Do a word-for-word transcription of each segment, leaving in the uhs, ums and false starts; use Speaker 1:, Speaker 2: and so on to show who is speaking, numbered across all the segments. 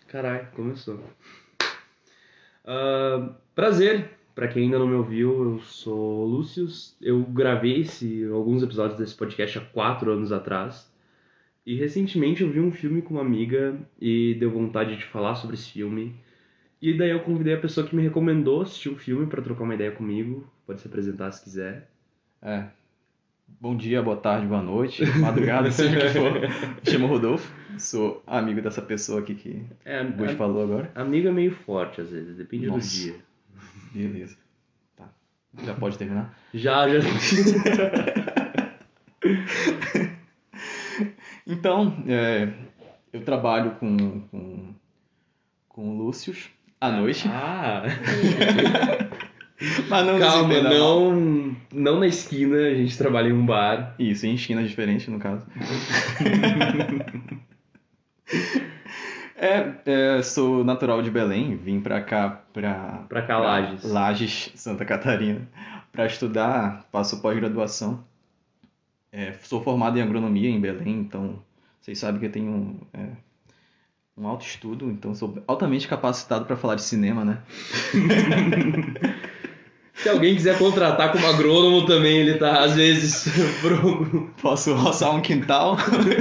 Speaker 1: Caralho, começou. Ah, prazer, pra quem ainda não me ouviu, eu sou o Lúcius. Eu gravei esse, alguns episódios desse podcast há quatro anos atrás. E recentemente eu vi um filme com uma amiga e deu vontade de falar sobre esse filme. E daí eu convidei a pessoa que me recomendou assistir o filme pra trocar uma ideia comigo. Pode se apresentar se quiser.
Speaker 2: É, bom dia, boa tarde, boa noite, madrugada, seja o que for. Me chamo Rodolfo, sou amigo dessa pessoa aqui que
Speaker 1: É,
Speaker 2: o Bud
Speaker 1: a-
Speaker 2: falou agora.
Speaker 1: amigo é meio forte às vezes, depende do
Speaker 2: Nossa.
Speaker 1: dia.
Speaker 2: Beleza. Tá. Já pode terminar?
Speaker 1: Já, já.
Speaker 2: Então, é, eu trabalho com, com, com o Lúcius à noite,
Speaker 1: Ah!
Speaker 2: mas não nos
Speaker 1: Calma,
Speaker 2: entenda mal.
Speaker 1: não, não na esquina, a gente trabalha em um bar.
Speaker 2: Isso, em esquinas diferentes, no caso. É, é, sou natural de Belém, vim pra cá, pra...
Speaker 1: Pra cá, Lages.
Speaker 2: Lages, Santa Catarina, pra estudar, faço pós-graduação. É, sou formado em agronomia em Belém, então vocês sabem que eu tenho é, um alto estudo, então sou altamente capacitado pra falar de cinema, né?
Speaker 1: Se alguém quiser contratar como agrônomo também, ele tá, às vezes, pro...
Speaker 2: Posso roçar um quintal.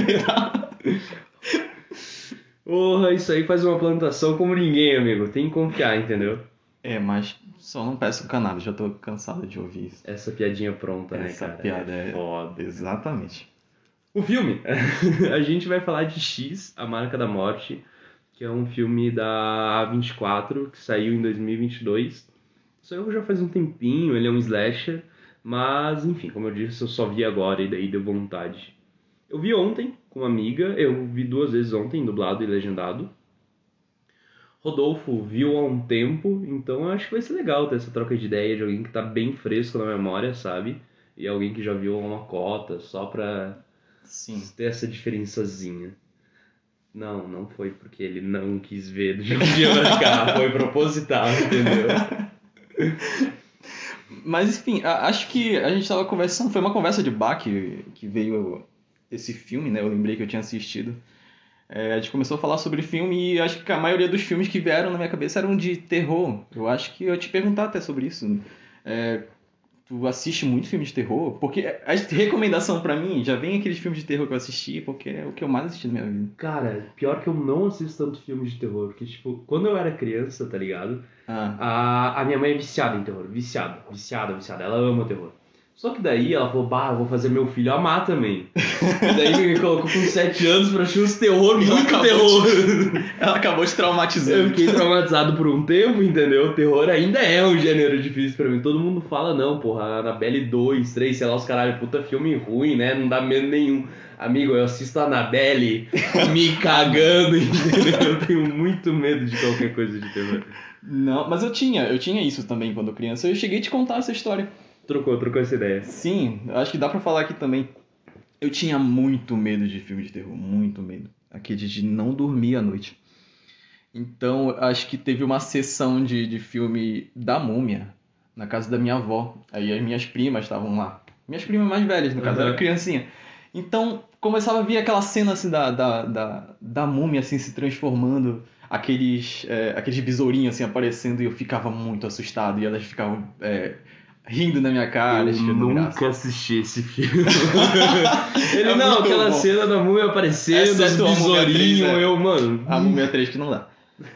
Speaker 1: Porra, isso aí faz uma plantação como ninguém, amigo. Tem que confiar, entendeu?
Speaker 2: É, mas só não peço cannabis, já tô cansado de ouvir isso.
Speaker 1: Essa piadinha pronta, né,
Speaker 2: Essa
Speaker 1: cara?
Speaker 2: piada é
Speaker 1: foda.
Speaker 2: Exatamente.
Speaker 1: O filme. A gente vai falar de X, A Marca da Morte, que é um filme da A vinte e quatro, que saiu em dois mil e vinte e dois. Saiu já faz um tempinho, ele é um slasher, mas, enfim, como eu disse, eu só vi agora e daí deu vontade. Eu vi ontem com uma amiga, eu vi duas vezes ontem, dublado e legendado. Rodolfo viu há um tempo, então eu acho que vai ser legal ter essa troca de ideia de alguém que tá bem fresco na memória, sabe? E alguém que já viu uma cota, só pra
Speaker 2: Sim.
Speaker 1: ter essa diferençazinha. Não, não foi porque ele não quis ver de um dia pra cá, foi proposital, entendeu?
Speaker 2: Mas enfim, a- acho que a gente tava conversando, foi uma conversa de bar que, que veio esse filme, né? Eu lembrei que eu tinha assistido. É, a gente começou a falar sobre filme e acho que a maioria dos filmes que vieram na minha cabeça eram de terror. Eu acho que eu ia te perguntar até sobre isso. É, tu assiste muito filme de terror? Porque a recomendação pra mim já vem aqueles filmes de terror que eu assisti, porque é o que eu mais assisti na minha vida.
Speaker 1: Cara, pior que eu não assisto tanto filme de terror, porque, tipo, quando eu era criança, tá ligado?
Speaker 2: Ah,
Speaker 1: A, a minha mãe é viciada em terror, viciada, viciada, viciada, ela ama terror. Só que daí ela falou, bah, eu vou fazer meu filho amar também. E daí me colocou com sete anos pra assistir uns terror,
Speaker 2: Ela
Speaker 1: muito
Speaker 2: acabou
Speaker 1: terror.
Speaker 2: ela acabou de traumatizar.
Speaker 1: Eu fiquei traumatizado por um tempo, entendeu? Terror ainda é um gênero difícil pra mim. Todo mundo fala, não, porra, Annabelle dois, três, sei lá, os caralho, puta filme ruim, né? Não dá medo nenhum. Amigo, eu assisto a Annabelle me cagando, entendeu? Eu tenho muito medo de qualquer coisa de terror.
Speaker 2: Não, mas eu tinha, eu tinha isso também quando criança. Eu cheguei a te contar essa história.
Speaker 1: Trocou, trocou essa ideia.
Speaker 2: Sim, eu acho que dá pra falar aqui também. Eu tinha muito medo de filme de terror, muito medo. Aquele de não dormir à noite. Então, eu acho que teve uma sessão de, de filme da Múmia na casa da minha avó. Aí as minhas primas estavam lá. Minhas primas mais velhas, no caso,
Speaker 1: Uhum.
Speaker 2: eu era criancinha. Então, começava a vir aquela cena assim da, da, da, da múmia assim, se transformando, aqueles, é, aqueles besourinhos assim, aparecendo, e eu ficava muito assustado. E elas ficavam é, rindo na minha cara,
Speaker 1: Eu
Speaker 2: achando
Speaker 1: nunca
Speaker 2: graça.
Speaker 1: assisti esse filme. Ele,
Speaker 2: É
Speaker 1: não,
Speaker 2: muito
Speaker 1: aquela
Speaker 2: bom.
Speaker 1: cena da múmia aparecendo, os
Speaker 2: Exceto a múmia três,
Speaker 1: besourinhos,
Speaker 2: é.
Speaker 1: eu, mano...
Speaker 2: A Múmia três que não dá.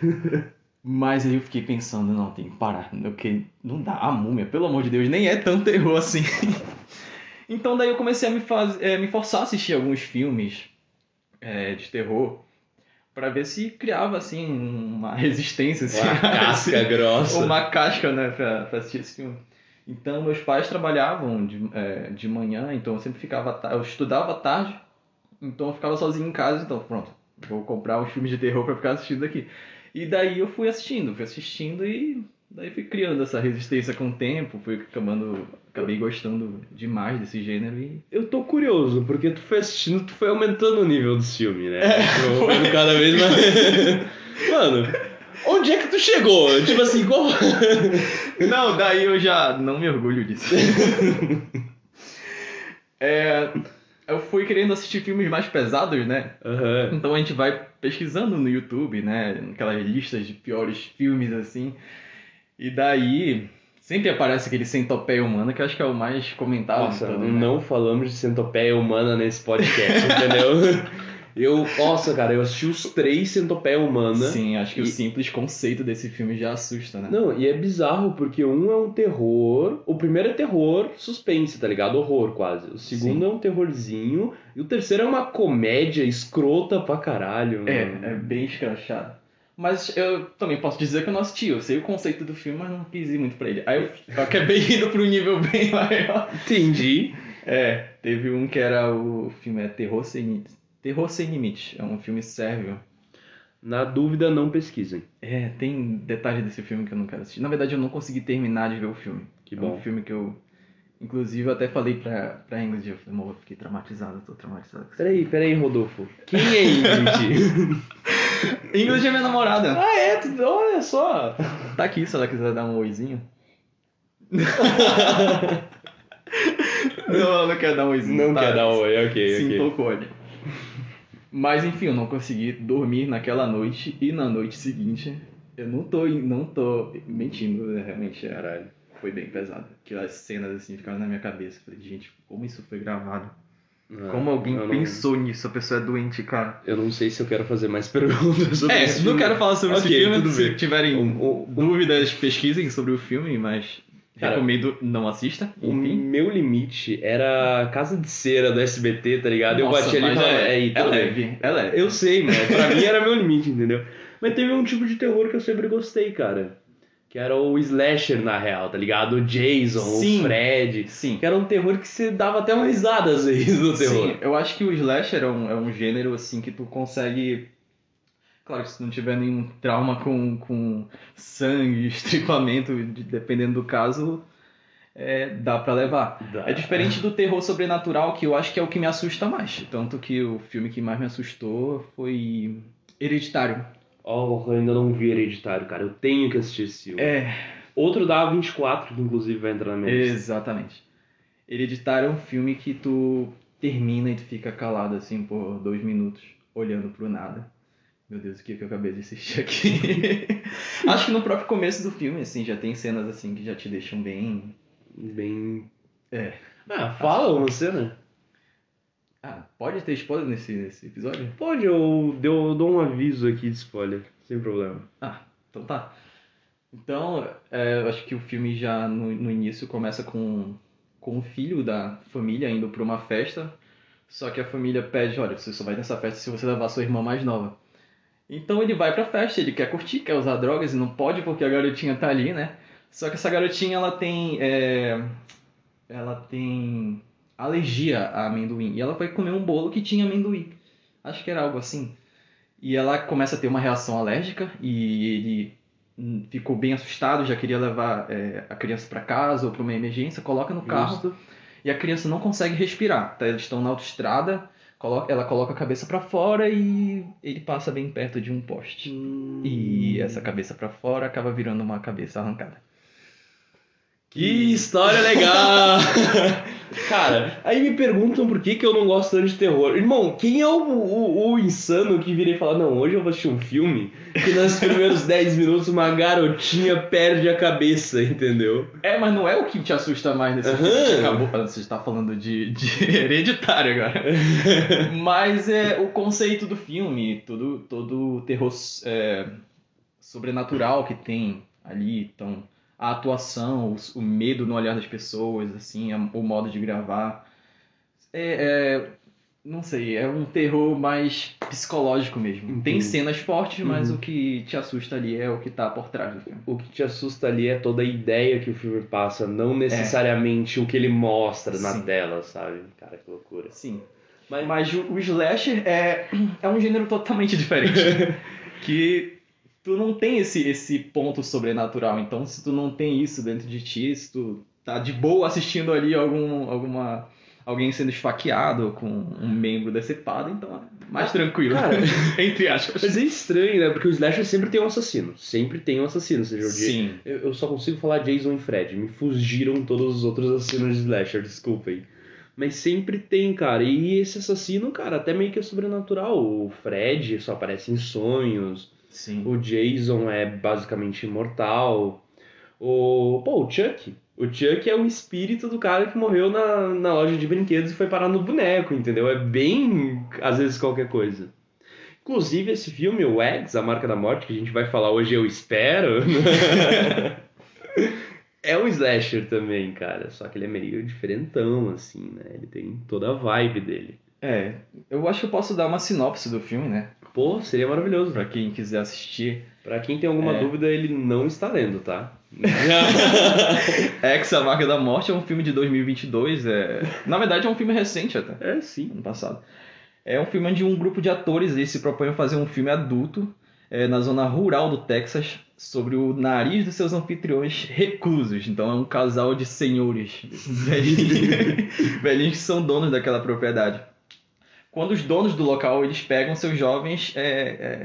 Speaker 2: Mas aí eu fiquei pensando, não, tem que parar. Porque não dá. A Múmia, pelo amor de Deus, nem é tão terror assim. Então daí eu comecei a me, faz... é, me forçar a assistir alguns filmes é, de terror pra ver se criava assim uma resistência. Assim,
Speaker 1: Uma casca grossa.
Speaker 2: uma casca, né, pra, pra assistir esse filme. Então meus pais trabalhavam de, é, de manhã, então eu sempre ficava... ta- Eu estudava à tarde, então eu ficava sozinho em casa, então pronto. Vou comprar uns filmes de terror pra ficar assistindo aqui. E daí eu fui assistindo, fui assistindo e daí fui criando essa resistência com o tempo, fui acabando, acabei gostando demais desse gênero e...
Speaker 1: Eu tô curioso, porque tu foi assistindo, tu foi aumentando o nível do filme, né?
Speaker 2: É,
Speaker 1: Tipo,
Speaker 2: foi.
Speaker 1: foi cada vez mais... Mano, onde é que tu chegou? Tipo assim, qual...
Speaker 2: Não, daí eu já não me orgulho disso. É, eu fui querendo assistir filmes mais pesados, né?
Speaker 1: Aham.
Speaker 2: Então a gente vai pesquisando no YouTube, né? Naquelas listas de piores filmes, assim. E daí, sempre aparece aquele Centopeia Humana, que eu acho que é o mais comentado
Speaker 1: Nossa,
Speaker 2: de todos, né?
Speaker 1: não falamos de centopeia humana nesse podcast, entendeu? Eu, nossa, cara, eu assisti os três Centopeia Humana.
Speaker 2: Sim, acho que
Speaker 1: e...
Speaker 2: o simples conceito desse filme já assusta, né?
Speaker 1: Não, e é bizarro, porque um é um terror... O primeiro é terror suspense, tá ligado? Horror, quase. O segundo
Speaker 2: Sim.
Speaker 1: é um terrorzinho. E o terceiro é uma comédia escrota pra caralho.
Speaker 2: É,
Speaker 1: mano.
Speaker 2: é bem escrachado. Mas eu também posso dizer que eu não assisti. Eu sei o conceito do filme, mas não quis ir muito pra ele. Aí eu, eu acabei indo pra um nível bem maior.
Speaker 1: Entendi.
Speaker 2: É, teve um que era o filme é Terror Sem, Terror Sem Limite. É um filme sérvio.
Speaker 1: Na dúvida, não pesquisem.
Speaker 2: É, tem detalhes desse filme que eu não quero assistir. Na verdade, eu não consegui terminar de ver o filme.
Speaker 1: Que
Speaker 2: é
Speaker 1: bom.
Speaker 2: um filme que eu... Inclusive, eu até falei pra, pra Ingrid, eu falei, amor, eu fiquei traumatizado, tô traumatizado. com isso."
Speaker 1: Peraí, peraí, Rodolfo. Quem é Ingrid?
Speaker 2: Ingrid é minha namorada.
Speaker 1: Ah, é? Tu- Olha só.
Speaker 2: Tá aqui, se ela quiser dar um oizinho. Não, ela não quer dar um oizinho.
Speaker 1: Não
Speaker 2: tá?
Speaker 1: quer dar oi, ok,
Speaker 2: Sim,
Speaker 1: ok.
Speaker 2: pouco olho. Mas enfim, eu não consegui dormir naquela noite e na noite seguinte eu não tô, não tô mentindo, né? Realmente é,
Speaker 1: Caralho.
Speaker 2: foi bem pesado. Aquelas cenas assim ficaram na minha cabeça. Falei, gente, como isso foi gravado?
Speaker 1: Ah,
Speaker 2: Como alguém
Speaker 1: eu não-
Speaker 2: pensou nisso? A pessoa é doente, cara.
Speaker 1: Eu não sei se eu quero fazer mais perguntas sobre
Speaker 2: É,
Speaker 1: esse
Speaker 2: não
Speaker 1: filme.
Speaker 2: quero falar sobre
Speaker 1: Ok,
Speaker 2: esse filme.
Speaker 1: tudo
Speaker 2: Se
Speaker 1: bem.
Speaker 2: tiverem
Speaker 1: O- o-
Speaker 2: dúvidas, pesquisem sobre o filme, mas
Speaker 1: Cara,
Speaker 2: recomendo não assista.
Speaker 1: O
Speaker 2: Enfim.
Speaker 1: meu limite era a Casa de Cera do S B T, tá ligado? Eu
Speaker 2: Nossa,
Speaker 1: bati ali e
Speaker 2: mas
Speaker 1: falava,
Speaker 2: é,
Speaker 1: é, aí,
Speaker 2: é
Speaker 1: tudo bem.
Speaker 2: leve, é leve.
Speaker 1: Eu sei, mano. Pra mim era meu limite, entendeu? Mas teve um tipo de terror que eu sempre gostei, cara. Que era o slasher, na real, tá ligado? O Jason,
Speaker 2: Sim.
Speaker 1: o Fred.
Speaker 2: Sim.
Speaker 1: Que era um terror que você dava até uma risada, às vezes, no terror.
Speaker 2: Sim, eu acho que o slasher é um, é um gênero assim que tu consegue. Claro que se não tiver nenhum trauma com, com sangue, estripamento, de- dependendo do caso, é, dá pra levar.
Speaker 1: Dá.
Speaker 2: É diferente do terror sobrenatural, que eu acho que é o que me assusta mais. Tanto que o filme que mais me assustou foi Hereditário.
Speaker 1: Oh, eu ainda não vi Hereditário, cara. Eu tenho que assistir esse filme.
Speaker 2: É,
Speaker 1: Outro da A vinte e quatro, que inclusive vai entrar na minha lista.
Speaker 2: exatamente. Hereditário é um filme que tu termina e tu fica calado assim por dois minutos, olhando pro nada. Meu Deus, o que, que eu acabei de assistir aqui? Acho que no próprio começo do filme, assim, já tem cenas assim que já te deixam bem.
Speaker 1: Bem...
Speaker 2: É.
Speaker 1: Ah, fala uma cena.
Speaker 2: Ah, pode ter spoiler nesse, nesse episódio?
Speaker 1: Pode, eu, eu dou um aviso aqui de spoiler, sem problema.
Speaker 2: Ah, então tá. Então, é, eu acho que o filme já no, no início começa com, com o filho da família indo pra uma festa. Só que a família pede, olha, você só vai nessa festa se você levar sua irmã mais nova. Então ele vai pra festa, ele quer curtir, quer usar drogas e não pode porque a garotinha tá ali, né? Só que essa garotinha, ela tem... é, ela tem alergia a amendoim. E ela vai comer um bolo que tinha amendoim. Acho que era algo assim. E ela começa a ter uma reação alérgica e ele hum, ficou bem assustado, já queria levar é, a criança pra casa ou pra uma emergência, coloca no carro
Speaker 1: Justo.
Speaker 2: e a criança não consegue respirar. Tá? Eles estão na autoestrada, coloca, ela coloca a cabeça pra fora e ele passa bem perto de um poste.
Speaker 1: Hum.
Speaker 2: E essa cabeça pra fora acaba virando uma cabeça arrancada.
Speaker 1: Que história legal! Cara, aí me perguntam por que, que eu não gosto tanto de terror. Irmão, quem é o, o, o insano que vira e fala, não, hoje eu vou assistir um filme que nos primeiros dez minutos uma garotinha perde a cabeça, entendeu?
Speaker 2: É, mas não é o que te assusta mais nesse
Speaker 1: Aham.
Speaker 2: filme. Você, acabou, você está falando de, de Hereditário agora. Mas é o conceito do filme, todo, todo o terror é, sobrenatural que tem ali, então a atuação, o, o medo no olhar das pessoas, assim, a, o modo de gravar. É, é, não sei, é um terror mais psicológico mesmo.
Speaker 1: Uhum.
Speaker 2: Tem cenas fortes, mas
Speaker 1: Uhum.
Speaker 2: o que te assusta ali é o que tá por trás do filme.
Speaker 1: O que te assusta ali é toda a ideia que o filme passa, não necessariamente o que ele mostra na
Speaker 2: Sim.
Speaker 1: tela, sabe? Cara, que loucura.
Speaker 2: Sim.
Speaker 1: Mas,
Speaker 2: Mas o, o slasher é, é um gênero totalmente diferente. Que tu não tem esse, esse ponto sobrenatural. Então, se tu não tem isso dentro de ti, se tu tá de boa assistindo ali algum, alguma, alguém sendo esfaqueado com um membro decepado, então é mais tranquilo.
Speaker 1: Cara,
Speaker 2: entre aspas.
Speaker 1: Mas é estranho, né? Porque o slasher sempre tem um assassino. Sempre tem um assassino. Ou seja, o Jay-
Speaker 2: Sim.
Speaker 1: eu, eu só consigo falar Jason e Fred. Me fugiram todos os outros assassinos de slasher, desculpem. Mas sempre tem, cara. E esse assassino, cara, até meio que é sobrenatural. O Fred só aparece em sonhos.
Speaker 2: Sim.
Speaker 1: O Jason é basicamente imortal. O, pô, o Chuck. O Chuck é o espírito do cara que morreu na, na loja de brinquedos e foi parar no boneco, entendeu? É bem, às vezes, qualquer coisa. Inclusive, esse filme, o Eggs, A Marca da Morte, que a gente vai falar hoje, eu espero, é um slasher também, cara. Só que ele é meio diferentão, assim, né? Ele tem toda a vibe dele.
Speaker 2: É, eu acho que eu posso dar uma sinopse do filme, né?
Speaker 1: Pô, seria maravilhoso.
Speaker 2: Pra quem quiser assistir.
Speaker 1: Pra quem tem alguma
Speaker 2: É.
Speaker 1: dúvida, ele não está lendo, tá?
Speaker 2: X, A Marca da Morte é um filme de dois mil e vinte e dois. É... Na verdade, é um filme recente até.
Speaker 1: É, sim.
Speaker 2: Ano passado. É um filme onde um grupo de atores eles se propõem a fazer um filme adulto é, na zona rural do Texas sobre o nariz dos seus anfitriões reclusos. Então é um casal de senhores velhinhos, velhinhos que são donos daquela propriedade. Quando os donos do local eles pegam seus jovens é, é,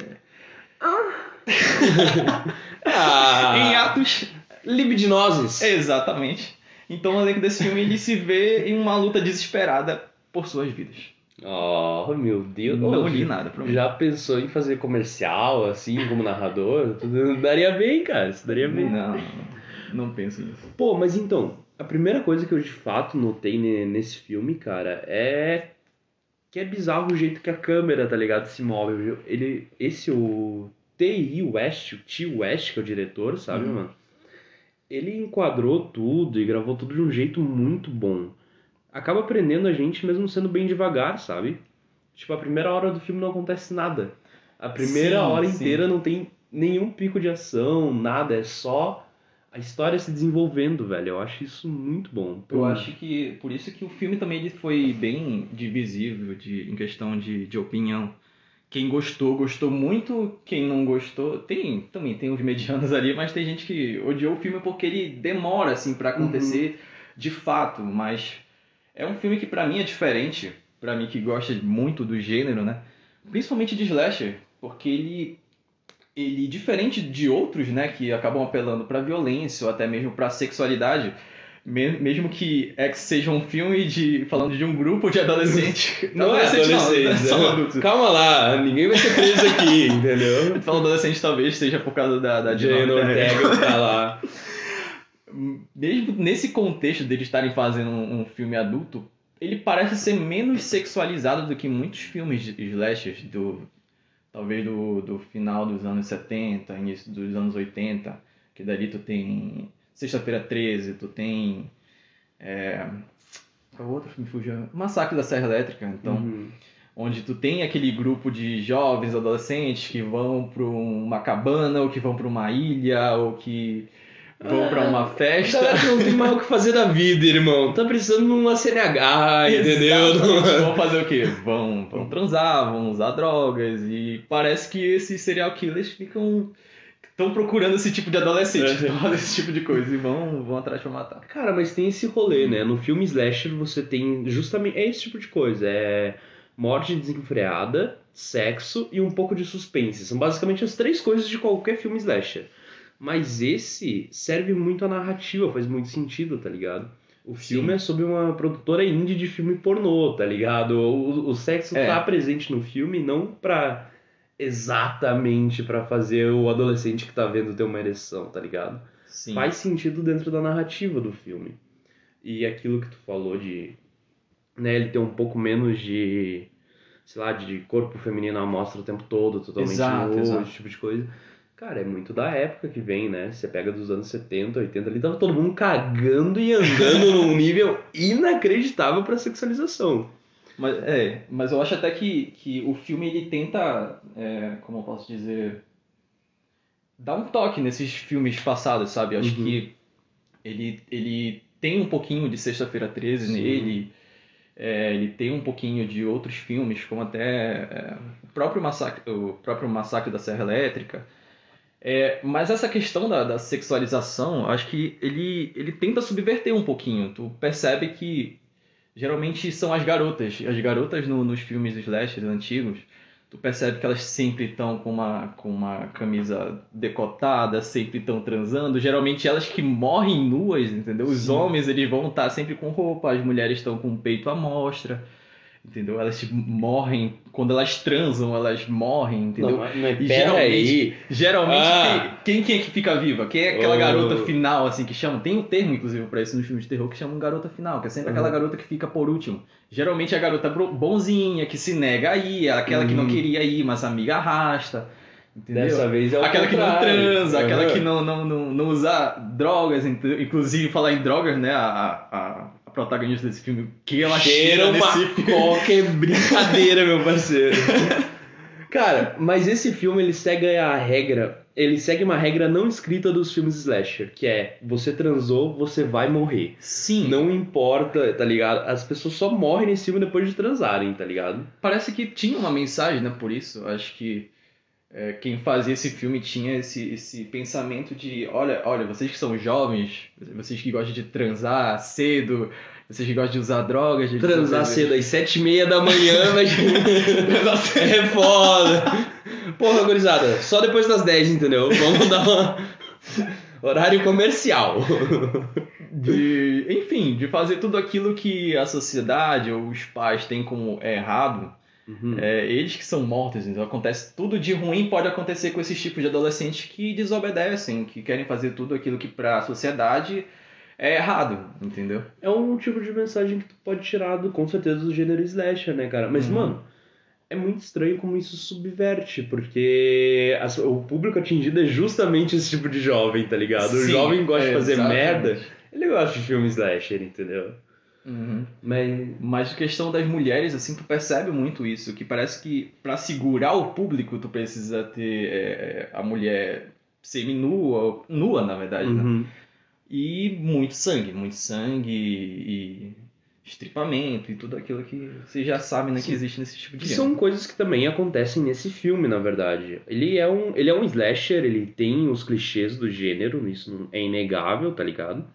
Speaker 1: Ah,
Speaker 2: em atos.
Speaker 1: libidinosos.
Speaker 2: Exatamente. Então o elenco desse filme ele se vê em uma luta desesperada por suas vidas.
Speaker 1: Oh, meu Deus.
Speaker 2: Não
Speaker 1: Ô,
Speaker 2: li nada pra mim.
Speaker 1: Já pensou em fazer comercial, assim, como narrador? Tudo daria bem, cara. Isso daria bem.
Speaker 2: Não, não penso nisso.
Speaker 1: Pô, mas então, a primeira coisa que eu de fato notei ne- nesse filme, cara, é que é bizarro o jeito que a câmera, tá ligado, se move. viu? Ele, esse, o T I West, o T West, que é o diretor, sabe,
Speaker 2: Uhum.
Speaker 1: mano? Ele enquadrou tudo e gravou tudo de um jeito muito bom. Acaba prendendo a gente mesmo sendo bem devagar, sabe? Tipo, a primeira hora do filme não acontece nada. A primeira
Speaker 2: Sim,
Speaker 1: hora
Speaker 2: sim.
Speaker 1: inteira não tem nenhum pico de ação, nada. É só a história se desenvolvendo, velho. Eu acho isso muito bom.
Speaker 2: Eu acho que por isso que o filme também ele foi bem divisível de, em questão de, de opinião. Quem gostou, gostou muito. Quem não gostou, tem também tem os medianos ali, mas tem gente que odiou o filme porque ele demora assim para acontecer de fato. Mas é um filme que pra mim é diferente, pra mim que gosta muito do gênero, né? Principalmente de slasher, porque ele ele diferente de outros, né, que acabam apelando pra violência ou até mesmo pra sexualidade. Me- Mesmo que X seja um filme de falando de um grupo de adolescentes.
Speaker 1: Não é adolescente,
Speaker 2: não, são
Speaker 1: né?
Speaker 2: adultos.
Speaker 1: Calma lá, ninguém vai ser preso aqui, entendeu?
Speaker 2: Falando adolescente talvez seja por causa da, da
Speaker 1: Jane
Speaker 2: Dinâmica, né?
Speaker 1: Ortega que tá lá.
Speaker 2: Mesmo nesse contexto deles estarem fazendo um, um filme adulto, ele parece ser menos sexualizado do que muitos filmes de slashers do talvez do, do final dos anos setenta, início dos anos oitenta, que dali tu tem Sexta-feira treze, tu tem é, qual outro que me fugiu? Massacre da Serra Elétrica, então,
Speaker 1: Uhum.
Speaker 2: onde tu tem aquele grupo de jovens adolescentes que vão para uma cabana ou que vão para uma ilha ou que vão para uma festa.
Speaker 1: A galera que não tem mais o que fazer da vida, irmão. Tá precisando de uma C N H, entendeu?
Speaker 2: Exatamente. Vão fazer o quê? Vão, vão transar, vão usar drogas e parece que esses serial killers ficam estão procurando esse tipo de adolescente,
Speaker 1: É.
Speaker 2: que faz esse tipo de coisa e vão, vão atrás pra matar.
Speaker 1: Cara, mas tem esse rolê, né? No filme Slasher você tem justamente... É esse tipo de coisa. É morte desenfreada, sexo e um pouco de suspense. São basicamente as três coisas de qualquer filme Slasher. Mas esse serve muito à narrativa, faz muito sentido, tá ligado? O filme
Speaker 2: Sim.
Speaker 1: é sobre uma produtora indie de filme pornô, tá ligado? O, o sexo
Speaker 2: É.
Speaker 1: tá presente no filme não pra... exatamente pra fazer o adolescente que tá vendo ter uma ereção, tá ligado?
Speaker 2: Sim.
Speaker 1: Faz sentido dentro da narrativa do filme. E aquilo que tu falou de, né, ele ter um pouco menos de, sei lá, de corpo feminino à mostra o tempo todo, totalmente
Speaker 2: Exato,
Speaker 1: nu,
Speaker 2: exato.
Speaker 1: esse tipo de coisa. Cara, é muito da época que vem, né? Você pega dos anos setenta, oitenta, ali tava todo mundo cagando e andando num nível inacreditável pra sexualização.
Speaker 2: Mas, é, mas eu acho até que, que o filme ele tenta, é, como eu posso dizer, dar um toque nesses filmes passados, sabe? Eu acho
Speaker 1: Uhum.
Speaker 2: que ele, ele tem um pouquinho de Sexta-feira treze
Speaker 1: Sim.
Speaker 2: nele, é, ele tem um pouquinho de outros filmes, como até é, o, próprio massacre, o próprio Massacre da Serra Elétrica. É, mas essa questão da, da sexualização, acho que ele, ele tenta subverter um pouquinho. Tu percebe que geralmente são as garotas. As garotas no- nos filmes slashers antigos, Tu percebe que elas sempre estão com uma, com uma camisa decotada, sempre estão transando. Geralmente elas que morrem nuas, entendeu? Os
Speaker 1: Sim.
Speaker 2: homens, eles vão estar sempre com roupa, as mulheres estão com o peito à mostra, entendeu? Elas tipo, morrem, quando elas transam, elas morrem, entendeu?
Speaker 1: Não, mas, mas
Speaker 2: E
Speaker 1: pera
Speaker 2: geralmente,
Speaker 1: aí.
Speaker 2: geralmente
Speaker 1: Ah.
Speaker 2: quem, quem é que fica viva? Quem é aquela
Speaker 1: Oh.
Speaker 2: garota final, assim, que chama? Tem um termo, inclusive, pra isso nos filmes de terror, que chama garota final, que é sempre
Speaker 1: Uhum.
Speaker 2: aquela garota que fica por último. Geralmente é a garota bonzinha, que se nega a ir, aquela que não
Speaker 1: Uhum.
Speaker 2: queria ir, mas a amiga arrasta. Entendeu?
Speaker 1: Dessa vez é o
Speaker 2: Aquela que não
Speaker 1: contrário.
Speaker 2: transa, aquela
Speaker 1: Uhum.
Speaker 2: que não, não, não, não usa drogas, inclusive falar em drogas, né? A, a, a protagonista desse filme, que ela cheira,
Speaker 1: Cheira uma
Speaker 2: nesse filme.
Speaker 1: coca, é brincadeira, meu parceiro. Cara, mas esse filme ele segue a regra, ele segue uma regra não escrita dos filmes slasher, que é você transou, você vai morrer.
Speaker 2: Sim.
Speaker 1: Não importa, tá ligado? As pessoas só morrem nesse filme depois de transarem, tá ligado?
Speaker 2: Parece que tinha uma mensagem, né? Por isso, acho que é, quem fazia esse filme tinha esse, esse pensamento de, olha, olha, vocês que são jovens, vocês que gostam de transar cedo, vocês que gostam de usar drogas... De
Speaker 1: Transar
Speaker 2: de-
Speaker 1: cedo às sete e meia da manhã, mas
Speaker 2: Transar cedo.
Speaker 1: é foda. Porra, gurizada, só depois das dez, entendeu? Vamos dar uma... horário comercial.
Speaker 2: De, enfim, de fazer tudo aquilo que a sociedade ou os pais têm como errado,
Speaker 1: Uhum.
Speaker 2: é, eles que são mortos, então acontece tudo de ruim pode acontecer com esses tipos de adolescentes que desobedecem, que querem fazer tudo aquilo que para a sociedade é errado, entendeu?
Speaker 1: É um tipo de mensagem que tu pode tirar do, com certeza, do gênero slasher, né, cara? Mas,
Speaker 2: Uhum.
Speaker 1: mano, é muito estranho como isso subverte, porque as- o público atingido é justamente esse tipo de jovem, tá ligado? O
Speaker 2: Sim,
Speaker 1: jovem gosta
Speaker 2: é,
Speaker 1: de fazer
Speaker 2: exatamente.
Speaker 1: merda, ele gosta de filme slasher, entendeu?
Speaker 2: Uhum.
Speaker 1: Mas...
Speaker 2: Mas a questão das mulheres, assim, tu percebe muito isso, que parece que pra segurar o público tu precisa ter é, a mulher seminua, nua na verdade, né?
Speaker 1: Uhum.
Speaker 2: E muito sangue, muito sangue e estripamento e tudo aquilo que vocês já sabem, né, que
Speaker 1: Sim.
Speaker 2: existe nesse tipo de
Speaker 1: Que
Speaker 2: gênero.
Speaker 1: são coisas que também acontecem nesse filme, na verdade. Ele é um, ele é um slasher, ele tem os clichês do gênero, isso não- é inegável, tá ligado?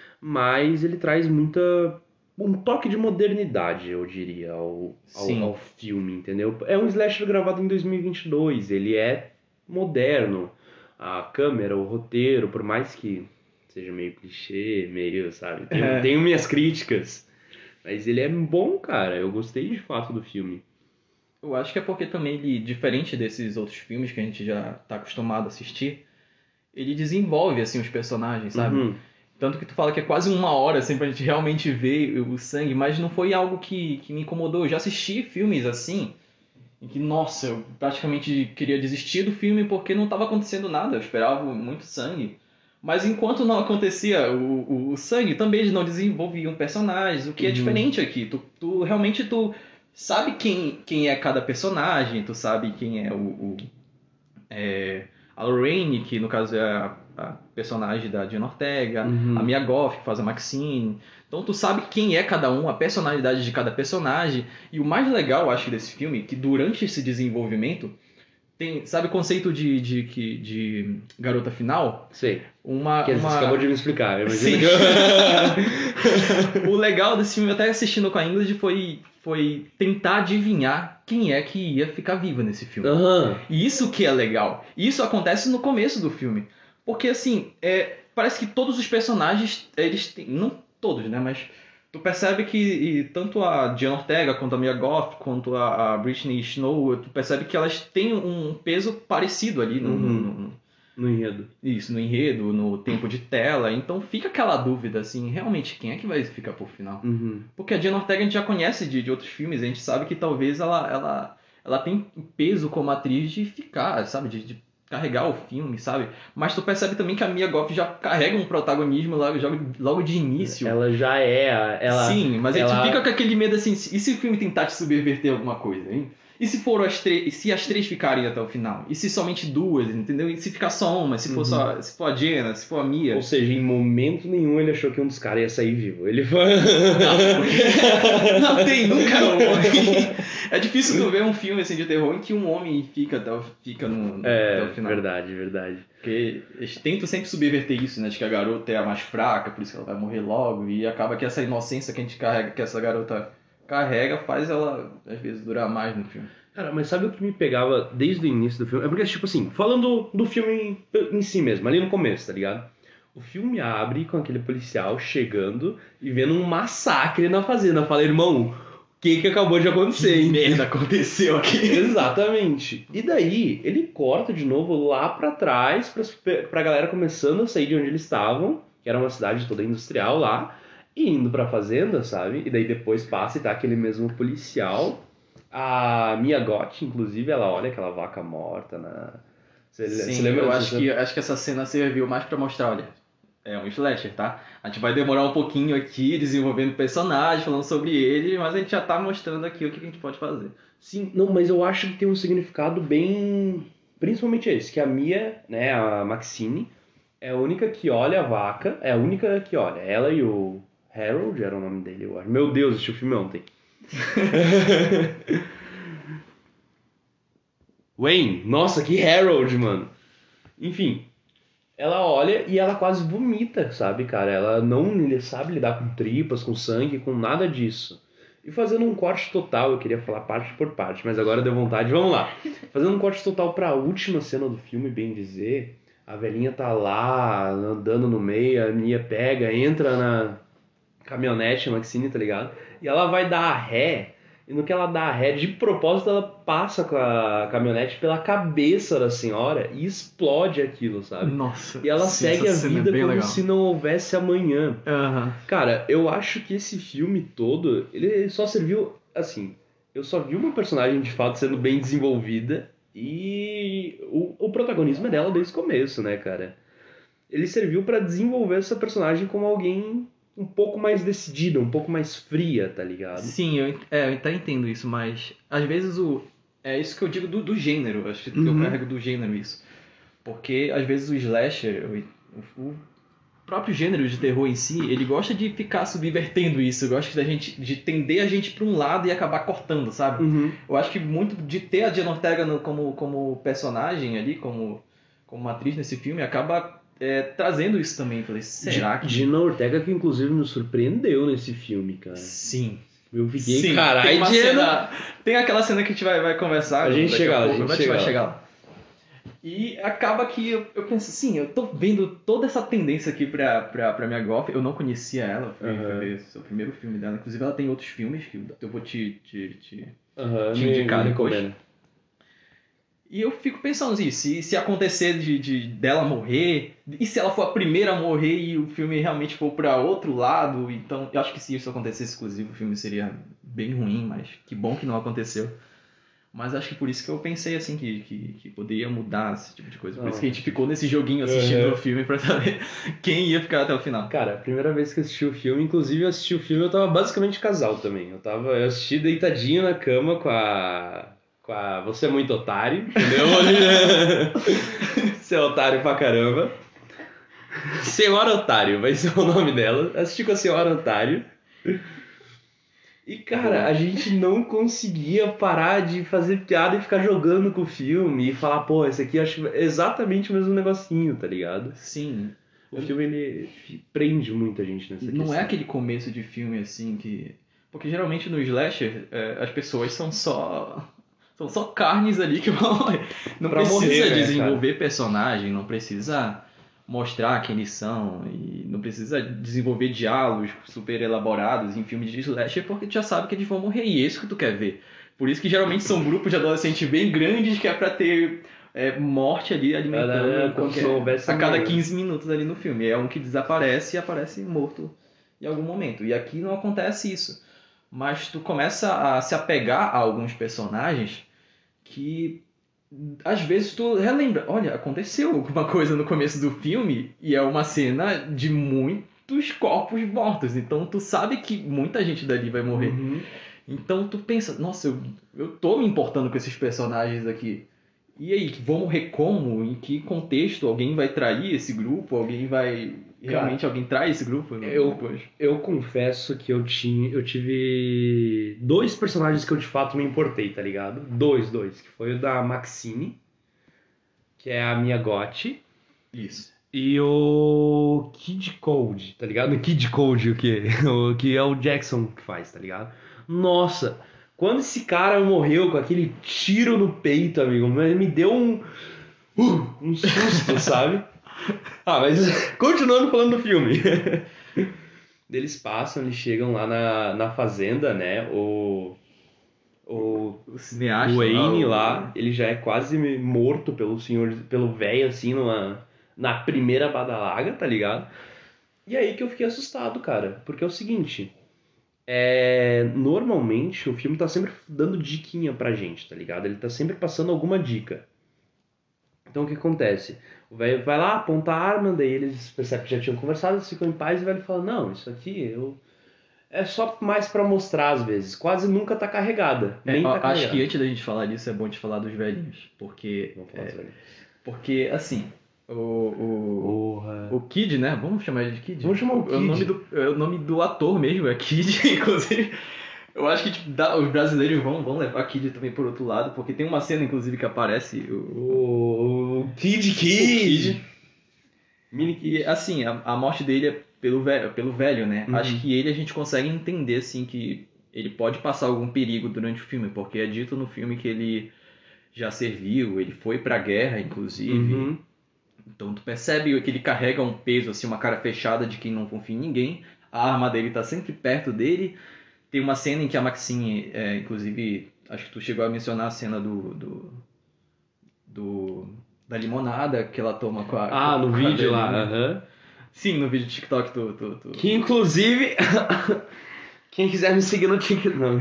Speaker 1: Mas ele traz muita... um toque de modernidade, eu diria, ao,
Speaker 2: Sim.
Speaker 1: ao, ao filme, entendeu? É um slasher gravado em dois mil e vinte e dois, ele é moderno. A câmera, o roteiro, por mais que seja meio clichê, meio, sabe? Tenho,
Speaker 2: É.
Speaker 1: tenho minhas críticas. Mas ele é bom, cara. Eu gostei de fato do filme.
Speaker 2: Eu acho que é porque também ele, diferente desses outros filmes que a gente já tá acostumado a assistir, ele desenvolve, assim, os personagens, sabe?
Speaker 1: Uhum.
Speaker 2: Tanto que tu fala que é quase uma hora, assim, pra gente realmente ver o sangue, mas não foi algo que, que me incomodou. Eu já assisti filmes assim, em que, nossa, eu praticamente queria desistir do filme porque não estava acontecendo nada, eu esperava muito sangue. Mas enquanto não acontecia o, o, o sangue, também eles não desenvolviam personagens, o que é
Speaker 1: Uhum.
Speaker 2: diferente aqui. Tu, tu realmente tu sabe quem, quem é cada personagem, tu sabe quem é o... o é, a Lorraine, que no caso é a, a personagem da Jenna Ortega,
Speaker 1: Uhum.
Speaker 2: a Mia Goth, que faz a Maxine. Então tu sabe quem é cada um, a personalidade de cada personagem. E o mais legal, eu acho, desse filme, que durante esse desenvolvimento, tem, sabe o conceito de, de, de, de garota final?
Speaker 1: Sei.
Speaker 2: Uma,
Speaker 1: Que
Speaker 2: uma...
Speaker 1: você acabou de me explicar. Eu
Speaker 2: Sim.
Speaker 1: imagino que...
Speaker 2: O legal desse filme, até assistindo com a Ingrid, foi, foi tentar adivinhar quem é que ia ficar viva nesse filme.
Speaker 1: Aham.
Speaker 2: E isso que é legal. E isso acontece no começo do filme. Porque, assim, é, parece que todos os personagens, eles têm... Não todos, né? Mas tu percebe que e, tanto a Jenna Ortega, quanto a Mia Goth, quanto a, a Britney Snow, tu percebe que elas têm um peso parecido ali no,
Speaker 1: Uhum.
Speaker 2: no, no,
Speaker 1: No enredo.
Speaker 2: isso, no enredo, no tempo de tela. Então fica aquela dúvida, assim, realmente, quem é que vai ficar por final?
Speaker 1: Uhum.
Speaker 2: Porque a Jenna Ortega a gente já conhece de, de outros filmes, a gente sabe que talvez ela, ela, ela tem peso como atriz de ficar, sabe? De, de carregar o filme, sabe? Mas tu percebe também que a Mia Goth já carrega um protagonismo logo, logo, logo de início.
Speaker 1: Ela já é... a- Ela...
Speaker 2: Sim, mas a
Speaker 1: ela...
Speaker 2: gente fica com aquele medo assim, e se o filme tentar te subverter alguma coisa, hein? E se for as três, se as três ficarem até o final? E se somente duas, entendeu? E se ficar só uma, se for
Speaker 1: Uhum.
Speaker 2: só, se for a Jenna, se for a Mia?
Speaker 1: Ou seja, em momento nenhum ele achou que um dos caras ia sair vivo. Ele foi...
Speaker 2: Não, porque não tem nunca um homem. É difícil tu ver um filme assim de terror em que um homem fica até o, fica no,
Speaker 1: É,
Speaker 2: até o final.
Speaker 1: verdade, verdade.
Speaker 2: Porque eles tentam sempre subverter isso, né? De que a garota é a mais fraca, por isso que ela vai morrer logo. E acaba que essa inocência que a gente carrega, que essa garota carrega, faz ela, às vezes, durar mais no filme.
Speaker 1: Cara, mas sabe o que me pegava desde o início do filme? É porque, tipo assim, falando do filme em, em si mesmo, ali no começo, tá ligado? O filme abre com aquele policial chegando e vendo um massacre na fazenda. Fala, irmão, o que que acabou de acontecer,
Speaker 2: Que
Speaker 1: hein?
Speaker 2: merda aconteceu aqui.
Speaker 1: Exatamente. E daí, ele corta de novo lá pra trás, pra, pra galera começando a sair de onde eles estavam, que era uma cidade toda industrial lá, e indo pra fazenda, sabe? E daí depois passa e tá aquele mesmo policial. A Mia Goth, inclusive, ela olha aquela vaca morta na... Você,
Speaker 2: Sim,
Speaker 1: você lembra
Speaker 2: eu
Speaker 1: dessa
Speaker 2: acho
Speaker 1: cena?
Speaker 2: que, acho que essa cena serviu mais pra mostrar, olha, é um slasher, tá? A gente vai demorar um pouquinho aqui, desenvolvendo o personagem, falando sobre ele, mas a gente já tá mostrando aqui o que a gente pode fazer.
Speaker 1: Sim, não, mas eu acho que tem um significado bem... Principalmente esse, que a Mia, né, a Maxine, é a única que olha a vaca, é a única que olha. Ela e o Harold, era o nome dele, eu acho. Meu Deus, assisti o filme ontem. Wayne, nossa, que Harold, mano. Enfim, ela olha e ela quase vomita, sabe, cara? Ela não sabe lidar com tripas, com sangue, com nada disso. E fazendo um corte total, eu queria falar parte por parte, mas agora deu vontade, vamos lá. Fazendo um corte total pra última cena do filme, bem dizer, a velhinha tá lá, andando no meio, a Mia pega, entra na caminhonete, a Maxine, tá ligado? E ela vai dar a ré, e no que ela dá a ré, de propósito ela passa com a caminhonete pela cabeça da senhora e explode aquilo, sabe?
Speaker 2: Nossa,
Speaker 1: E ela
Speaker 2: sim,
Speaker 1: segue a
Speaker 2: essa cena é
Speaker 1: vida
Speaker 2: bem
Speaker 1: como
Speaker 2: legal.
Speaker 1: se não houvesse amanhã.
Speaker 2: Aham.
Speaker 1: Cara, eu acho que esse filme todo, ele só serviu, assim, eu só vi uma personagem de fato sendo bem desenvolvida e o, o protagonismo é dela desde o começo, né, cara? Ele serviu pra desenvolver essa personagem como alguém um pouco mais decidida, um pouco mais fria, tá ligado?
Speaker 2: Sim, eu, é, eu até entendo isso, mas às vezes o. É isso que eu digo do, do gênero, eu acho que eu
Speaker 1: Uhum.
Speaker 2: carrego do gênero isso. Porque às vezes o slasher, o, o próprio gênero de terror em si, ele gosta de ficar subvertendo isso, gosta da gente, de tender a gente pra um lado e acabar cortando, sabe?
Speaker 1: Uhum.
Speaker 2: Eu acho que muito de ter a Jenna Ortega no- como, como personagem ali, como, como atriz nesse filme, acaba é, trazendo isso também. Eu falei, será que.
Speaker 1: Gina Ortega, que inclusive me surpreendeu nesse filme, cara.
Speaker 2: Sim.
Speaker 1: Eu fiquei,
Speaker 2: Sim, tem
Speaker 1: caralho,
Speaker 2: uma
Speaker 1: Gina.
Speaker 2: cena, tem aquela cena que a gente vai, vai conversar.
Speaker 1: A gente
Speaker 2: daqui
Speaker 1: chega lá, a
Speaker 2: pouco,
Speaker 1: gente
Speaker 2: vai,
Speaker 1: chega
Speaker 2: vai
Speaker 1: lá.
Speaker 2: chegar lá. E acaba que eu, eu penso assim, eu tô vendo toda essa tendência aqui pra, pra, pra minha Goth. Eu não conhecia ela, fui,
Speaker 1: Uhum.
Speaker 2: fui ver esse é o primeiro filme dela. Inclusive ela tem outros filmes que eu vou te, te, te,
Speaker 1: Uhum,
Speaker 2: te
Speaker 1: me-
Speaker 2: indicar
Speaker 1: me
Speaker 2: depois.
Speaker 1: recomenda.
Speaker 2: E eu fico pensando assim, se, se acontecer de, de dela morrer, e se ela for a primeira a morrer e o filme realmente for pra outro lado, então eu acho que se isso acontecesse, inclusive, o filme seria bem ruim, mas que bom que não aconteceu. Mas acho que por isso que eu pensei assim que, que, que poderia mudar esse tipo de coisa. Por isso que a gente ficou nesse joguinho assistindo
Speaker 1: Uhum.
Speaker 2: o filme pra saber quem ia ficar até o final.
Speaker 1: Cara, a primeira vez que eu assisti o filme, inclusive eu assisti o filme, eu tava basicamente casal também. Eu tava, eu assisti deitadinho na cama com a com a Você é muito otário, entendeu? Você é otário pra caramba. Senhora Otário, vai ser o nome dela. Assisti com a Senhora Otário. E, cara, a gente não conseguia parar de fazer piada e ficar jogando com o filme e falar, pô, esse aqui eu acho exatamente o mesmo negocinho, tá ligado?
Speaker 2: Sim.
Speaker 1: O filme, ele prende muito a gente nessa
Speaker 2: Não
Speaker 1: questão.
Speaker 2: é aquele começo de filme assim que. Porque geralmente no slasher é, as pessoas são só. São só carnes ali que vão. Não
Speaker 1: Pra
Speaker 2: precisa
Speaker 1: morrer, né,
Speaker 2: desenvolver personagem, não precisa mostrar quem eles são, e não precisa desenvolver diálogos super elaborados em filmes de slasher, porque tu já sabe que eles vão morrer, e é isso que tu quer ver. Por isso que geralmente são grupos de adolescentes bem grandes que é pra ter é, morte ali alimentando
Speaker 1: É, como
Speaker 2: qualquer-
Speaker 1: se houvesse
Speaker 2: a cada
Speaker 1: amanhã.
Speaker 2: quinze minutos ali no filme. É um que desaparece e aparece morto em algum momento. E aqui não acontece isso. Mas tu começa a se apegar a alguns personagens que às vezes tu relembra, olha, aconteceu alguma coisa no começo do filme e é uma cena de muitos corpos mortos, então tu sabe que muita gente dali vai morrer.
Speaker 1: Uhum.
Speaker 2: Então tu pensa, nossa, eu, eu tô me importando com esses personagens aqui. E aí, vão morrer como? Em que contexto? Alguém vai trair esse grupo? Alguém vai... Realmente alguém trai esse grupo
Speaker 1: Eu,
Speaker 2: depois?
Speaker 1: eu confesso que eu, tinha, eu tive dois personagens que eu de fato me importei, tá ligado? Dois, dois. Que foi o da Maxine, que é a Mia Gotti,
Speaker 2: Isso.
Speaker 1: e o Kid Code, tá ligado? Kid Code, o que? O que é o Jackson que faz, tá ligado? Nossa, Quando esse cara morreu com aquele tiro no peito, amigo, me deu um... Uh, um susto, sabe? Ah, mas continuando falando do filme. Eles passam, eles chegam lá na, na fazenda, né? O... O,
Speaker 2: o cineasta
Speaker 1: Wayne
Speaker 2: lá, o...
Speaker 1: lá, ele já é quase morto pelo senhor, pelo velho, assim, numa, na primeira badalaga, tá ligado? E aí que eu fiquei assustado, cara. Porque é o seguinte, é, normalmente o filme tá sempre dando diquinha pra gente, tá ligado? Ele tá sempre passando alguma dica. Então o que acontece? O velho vai lá, aponta a arma, daí eles percebem que já tinham conversado, eles ficam em paz e o velho fala, não, isso aqui eu... é só mais pra mostrar às vezes, quase nunca tá carregada.
Speaker 2: É,
Speaker 1: nem tá
Speaker 2: acho
Speaker 1: carregada.
Speaker 2: que antes da gente falar disso é bom te falar dos velhinhos, porque...
Speaker 1: Vamos falar
Speaker 2: é,
Speaker 1: dos velhinhos.
Speaker 2: Porque, assim, o, o,
Speaker 1: Porra.
Speaker 2: o Kid, né? Vamos chamar ele de Kid?
Speaker 1: Vamos chamar o Kid.
Speaker 2: O nome do, é o nome do ator mesmo, é Kid, inclusive. Eu acho que tipo, dá, os brasileiros vão, vão levar Kid também por outro lado, porque tem uma cena, inclusive, que aparece o,
Speaker 1: O, o Kid
Speaker 2: o
Speaker 1: Kid.
Speaker 2: Kid.
Speaker 1: Mini
Speaker 2: E,
Speaker 1: Kid.
Speaker 2: assim, a, a morte dele é pelo velho, pelo velho né?
Speaker 1: Uhum.
Speaker 2: Acho que ele a gente consegue entender, assim, que ele pode passar algum perigo durante o filme, porque é dito no filme que ele já serviu, ele foi pra guerra, inclusive.
Speaker 1: Uhum.
Speaker 2: Então tu percebe que ele carrega um peso, assim, uma cara fechada de quem não confia em ninguém. A arma dele tá sempre perto dele. Tem uma cena em que a Maxine, é, inclusive, acho que tu chegou a mencionar a cena do, do, do da limonada que ela toma com a...
Speaker 1: Ah, no
Speaker 2: com a
Speaker 1: vídeo
Speaker 2: velhinha.
Speaker 1: lá. Aham.
Speaker 2: Sim, no vídeo do TikTok tu... tu, tu...
Speaker 1: Que inclusive... Quem quiser me seguir no TikTok... Não,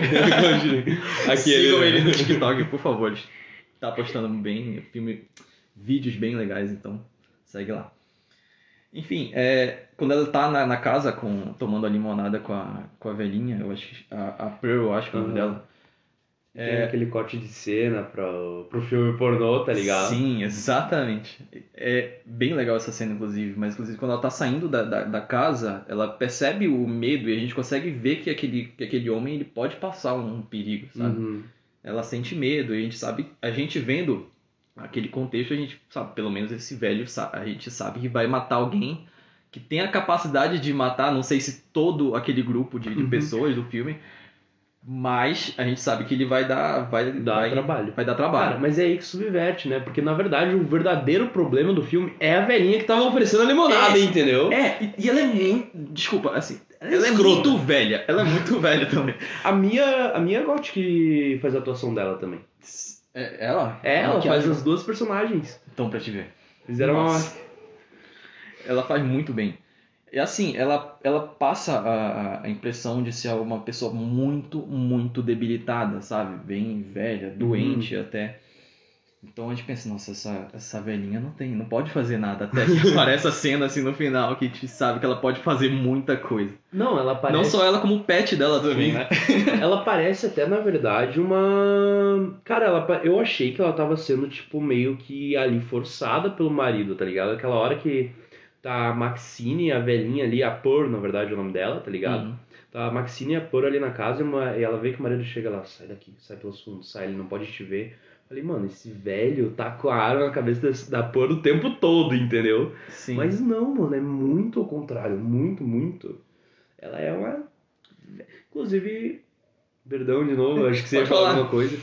Speaker 2: Aqui sigam ele no TikTok, por favor. Ele tá postando bem filme, vídeos bem legais, então segue lá. Enfim, é, quando ela tá na, na casa com, tomando a limonada com a, com a velhinha, eu acho que a, a Pearl, eu acho que é o nome
Speaker 1: Uhum.
Speaker 2: dela.
Speaker 1: Tem
Speaker 2: É,
Speaker 1: aquele corte de cena pro, pro filme pornô, tá ligado?
Speaker 2: sim, exatamente. É bem legal essa cena, inclusive. Mas, inclusive, quando ela tá saindo da, da, da casa, ela percebe o medo e a gente consegue ver que aquele, que aquele homem ele pode passar um perigo, sabe?
Speaker 1: Uhum.
Speaker 2: Ela sente medo e a gente sabe, a gente vendo aquele contexto, a gente sabe, pelo menos esse velho, a gente sabe que vai matar alguém que tem a capacidade de matar, não sei se todo aquele grupo de, de
Speaker 1: Uhum.
Speaker 2: pessoas do filme, mas a gente sabe que ele vai dar, vai,
Speaker 1: Dá
Speaker 2: vai,
Speaker 1: trabalho.
Speaker 2: vai dar trabalho.
Speaker 1: Cara, mas é aí que subverte, né? Porque na verdade o verdadeiro problema do filme é a velhinha que tava oferecendo a limonada,
Speaker 2: É,
Speaker 1: entendeu?
Speaker 2: É, e, e ela é muito, desculpa, assim,
Speaker 1: Ela é
Speaker 2: ela é
Speaker 1: escrota.
Speaker 2: muito velha, ela é muito velha também.
Speaker 1: A Mia, a Mia Gotti que faz a atuação dela também.
Speaker 2: É, ela?
Speaker 1: É, ela
Speaker 2: que
Speaker 1: faz
Speaker 2: acha-
Speaker 1: as duas personagens.
Speaker 2: Então, pra te ver.
Speaker 1: Fizeram
Speaker 2: Nossa. Ela faz muito bem. E assim, ela, ela passa a, a impressão de ser uma pessoa muito, muito debilitada, sabe? Bem velha, doente até. Então a gente pensa, nossa, essa, essa velhinha não tem, não pode fazer nada. Até que aparece a cena assim no final que a gente sabe que ela pode fazer muita coisa.
Speaker 1: uma... Não, ela parece...
Speaker 2: Não só ela, como o pet dela também, né?
Speaker 1: Ela parece até, na verdade, uma... Cara, ela, pa- eu achei que ela tava sendo, tipo, meio que ali forçada pelo marido, tá ligado? Aquela hora que tá a Maxine, a velhinha ali, a Pearl, na verdade, é o nome dela, tá ligado?
Speaker 2: Uhum.
Speaker 1: Tá a Maxine e a Pearl ali na casa e, uma- e ela vê que o marido chega lá, sai daqui, sai pelos fundos, sai, ele não pode te ver. Falei, mano, esse velho tá com a arma na cabeça desse- da Pearl o tempo todo, entendeu?
Speaker 2: Sim.
Speaker 1: Mas não, mano, é muito ao contrário, muito, muito. Ela é uma... Inclusive, perdão de novo, acho que você ia
Speaker 2: Pode
Speaker 1: falar
Speaker 2: falar.
Speaker 1: alguma coisa,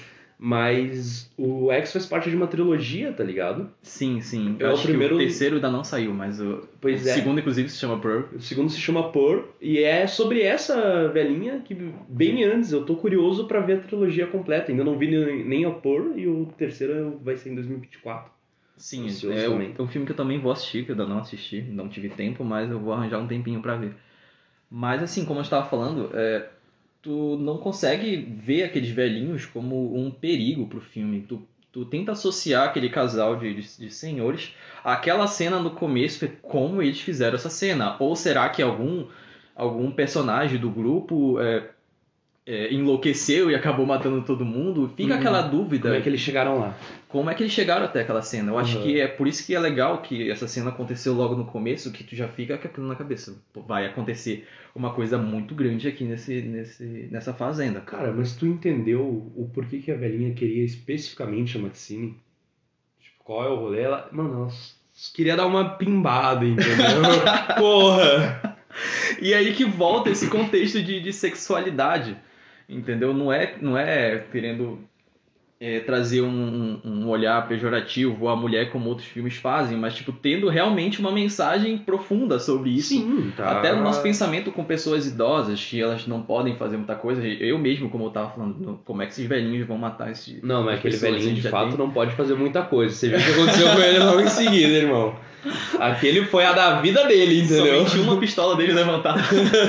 Speaker 1: mas o X faz parte de uma trilogia, tá ligado?
Speaker 2: Sim, sim.
Speaker 1: É
Speaker 2: Eu
Speaker 1: o
Speaker 2: acho
Speaker 1: primeiro-
Speaker 2: que o terceiro ainda não saiu, mas o,
Speaker 1: Pois
Speaker 2: o
Speaker 1: é.
Speaker 2: segundo, inclusive, se chama Pearl.
Speaker 1: O segundo se chama Pearl e é sobre essa velhinha que bem antes, eu tô curioso pra ver a trilogia completa, ainda não vi nem nem a Pearl e o terceiro vai ser em dois mil e vinte e quatro.
Speaker 2: Sim,
Speaker 1: Ansioso
Speaker 2: é,
Speaker 1: também.
Speaker 2: um- é um filme que eu também vou assistir, que eu ainda não assisti, não tive tempo, mas eu vou arranjar um tempinho pra ver. Mas assim, como eu estava falando, é, tu não consegue ver aqueles velhinhos como um perigo pro filme. Tu, tu tenta associar aquele casal de, de, de senhores àquela cena no começo, como eles fizeram essa cena. Ou será que algum, algum personagem do grupo é, é, enlouqueceu e acabou matando todo mundo? Fica
Speaker 1: Uhum.
Speaker 2: aquela dúvida.
Speaker 1: Como é que eles chegaram lá?
Speaker 2: Como é que eles chegaram até aquela cena? Eu acho
Speaker 1: Uhum.
Speaker 2: que é por isso que é legal que essa cena aconteceu logo no começo, que tu já fica com aquilo na cabeça. Pô, vai acontecer uma coisa muito grande aqui nesse, nesse, nessa fazenda.
Speaker 1: Cara, mas tu entendeu o porquê que a velhinha queria especificamente a Maxine? Tipo, qual é o rolê? Ela, mano, ela s- queria dar uma pimbada, entendeu? Porra!
Speaker 2: E aí que volta esse contexto de, de sexualidade. Entendeu? Não é, não é querendo é, trazer um, um olhar pejorativo à mulher como outros filmes fazem, mas tipo, tendo realmente uma mensagem profunda sobre isso.
Speaker 1: Sim, tá.
Speaker 2: Até no nosso pensamento com pessoas idosas, que elas não podem fazer muita coisa. Eu mesmo, como eu tava falando, como é que esses velhinhos vão matar esse.
Speaker 1: Não, mas aquele
Speaker 2: pessoas,
Speaker 1: velhinho
Speaker 2: a
Speaker 1: de
Speaker 2: gente já
Speaker 1: fato
Speaker 2: tem.
Speaker 1: não pode fazer muita coisa. Você viu o que aconteceu com ele logo em seguida, irmão. Aquele foi a da vida dele, entendeu?
Speaker 2: Somente uma pistola dele levantada.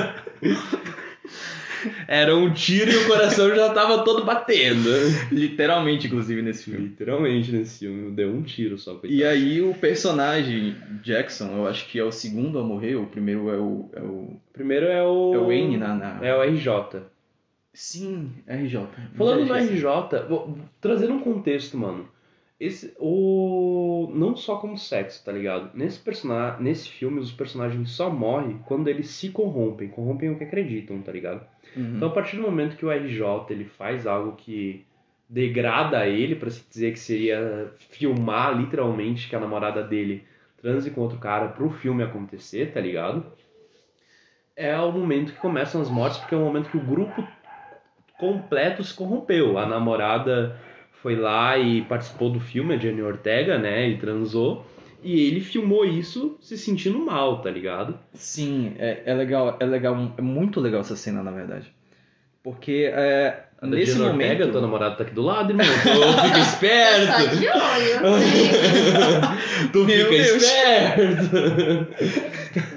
Speaker 1: Era um tiro e o coração já tava todo batendo.
Speaker 2: Literalmente, inclusive, nesse filme.
Speaker 1: Literalmente nesse filme. Deu um tiro só. Coitado.
Speaker 2: E aí o personagem Jackson, eu acho que é o segundo a morrer, o primeiro é o... É o,
Speaker 1: primeiro é o...
Speaker 2: é o N na, na...
Speaker 1: É o R J.
Speaker 2: Sim, R J.
Speaker 1: Falando do R J, vou, trazendo um contexto, mano. Esse, o... Não só como sexo, tá ligado? Nesse, persona... Nesse filme, os personagens só morrem quando eles se corrompem. Corrompem o que acreditam, tá ligado?
Speaker 2: Uhum.
Speaker 1: Então, a partir do momento que o R J ele faz algo que degrada ele, pra se dizer que seria filmar literalmente que a namorada dele transe com outro cara pro filme acontecer, tá ligado? É o momento que começam as mortes, porque é o momento que o grupo completo se corrompeu. A namorada foi lá e participou do filme, a Jenny Ortega, né, e transou. E ele filmou isso se sentindo mal, tá ligado?
Speaker 2: Sim, é, é legal, é legal, é muito legal essa cena, na verdade. Porque é,
Speaker 1: A
Speaker 2: nesse
Speaker 1: Jenny
Speaker 2: momento...
Speaker 1: Ortega, tua namorada tá aqui do lado, irmão. Tu fica esperto.
Speaker 3: Tá de olho, sim.
Speaker 1: Tu
Speaker 2: Meu
Speaker 1: fica
Speaker 2: Deus.
Speaker 1: esperto.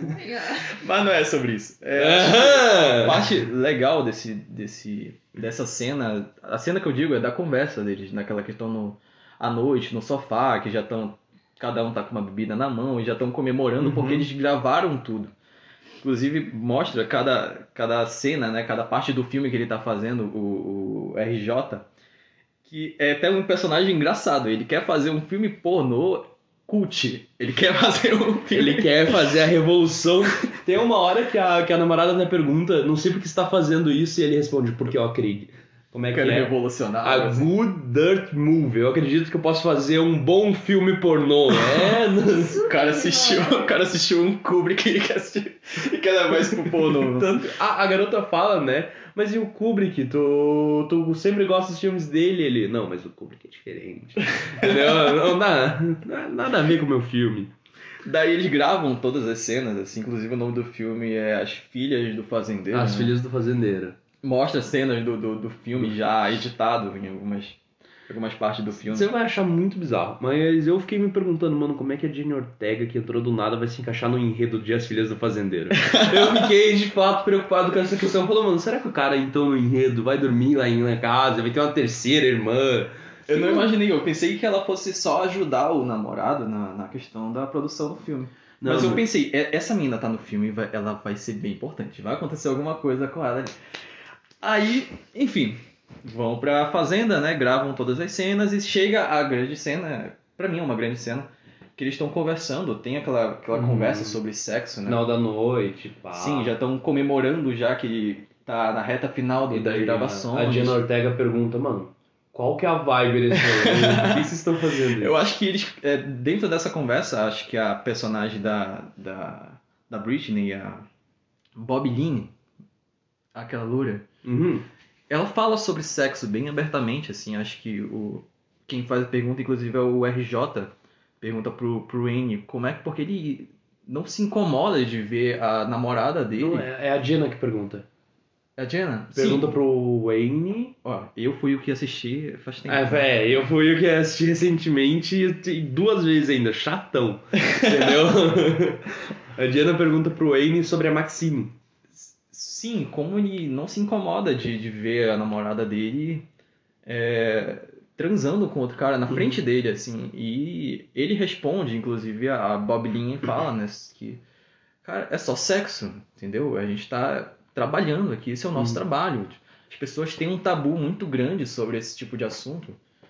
Speaker 2: Mas não é sobre isso. É,
Speaker 1: Aham.
Speaker 2: a parte legal desse, desse, dessa cena, a cena que eu digo é da conversa deles, naquela questão no, à noite, no sofá, que já estão, cada um tá com uma bebida na mão e já estão comemorando
Speaker 1: Uhum.
Speaker 2: porque eles gravaram tudo. Inclusive mostra cada, cada cena, né, cada parte do filme que ele tá fazendo, o, o R J, que é até um personagem engraçado. Ele quer fazer um filme pornô cult. Ele quer fazer um filme...
Speaker 1: Ele quer fazer a revolução. Tem uma hora que a, que a namorada até pergunta, não sei por que você tá fazendo isso, e ele responde, porque eu acredito. Como é que
Speaker 2: Quer
Speaker 1: é?
Speaker 2: revolucionar.
Speaker 1: A
Speaker 2: assim.
Speaker 1: good dirt movie. Eu acredito que eu posso fazer um bom filme pornô. É, não-
Speaker 2: O cara assistiu, o cara assistiu um Kubrick e quer assistir e quer levar isso pro pornô.
Speaker 1: Tanto- a, a garota fala, né? Mas e o Kubrick? Tu, tu sempre gosta dos filmes dele? Ele, não, mas o Kubrick é diferente. Entendeu? Não dá nada a ver com o meu filme.
Speaker 2: Daí eles gravam todas as cenas, assim, inclusive o nome do filme é As Filhas do Fazendeiro.
Speaker 1: As
Speaker 2: né?
Speaker 1: Filhas do Fazendeiro.
Speaker 2: Mostra cenas do, do, do filme já editado em algumas, algumas partes do filme.
Speaker 1: Você vai achar muito bizarro, mas eu fiquei me perguntando, mano, como é que a Jenny Ortega, que entrou do nada, vai se encaixar no enredo de As Filhas do Fazendeiro? Eu fiquei, de fato, preocupado com essa questão. Falou, mano, será que o cara, então, no enredo, vai dormir lá em casa, vai ter uma terceira irmã?
Speaker 2: Eu não imaginei, eu pensei que ela fosse só ajudar o namorado na, na questão da produção do filme.
Speaker 1: Não,
Speaker 2: mas eu
Speaker 1: mas-
Speaker 2: pensei, é- essa menina tá no filme, vai- ela vai ser bem importante, vai acontecer alguma coisa com ela ali. Aí, enfim, vão pra fazenda, né, gravam todas as cenas e chega a grande cena, pra mim é uma grande cena, que eles estão conversando, tem aquela, aquela
Speaker 1: Uhum.
Speaker 2: conversa sobre sexo, né?
Speaker 1: Final da noite, pá.
Speaker 2: Sim, já estão comemorando já que tá na reta final do,
Speaker 1: E
Speaker 2: das
Speaker 1: daí
Speaker 2: gravações.
Speaker 1: A Jenny Ortega pergunta, mano, qual que é a vibe desse momento? O que vocês estão fazendo?
Speaker 2: Eu acho que eles, é, dentro dessa conversa, acho que a personagem da, da, da Britney, a Bob Line, aquela loura,
Speaker 1: Uhum.
Speaker 2: ela fala sobre sexo bem abertamente, assim, acho que o, quem faz a pergunta, inclusive, é o R J, pergunta pro, pro N, como é que, porque ele não se incomoda de ver a namorada dele.
Speaker 1: Não, é, é a Jenna que pergunta.
Speaker 2: É a Jenna?
Speaker 1: Pergunta
Speaker 2: Sim.
Speaker 1: pro Wayne.
Speaker 2: Ó, eu fui o que assisti faz tempo.
Speaker 1: Ah, véi, eu fui o que assisti recentemente e duas vezes ainda, chatão. Entendeu? A Jenna pergunta pro Wayne sobre a Maxine.
Speaker 2: Sim, como ele não se incomoda de, de ver a namorada dele é, transando com outro cara na frente dele, assim. E ele responde, inclusive, a Bob Line fala, né, que, cara, é só sexo, entendeu? A gente tá trabalhando aqui, esse é o nosso
Speaker 1: Uhum.
Speaker 2: trabalho. As pessoas têm um tabu muito grande sobre esse tipo de assunto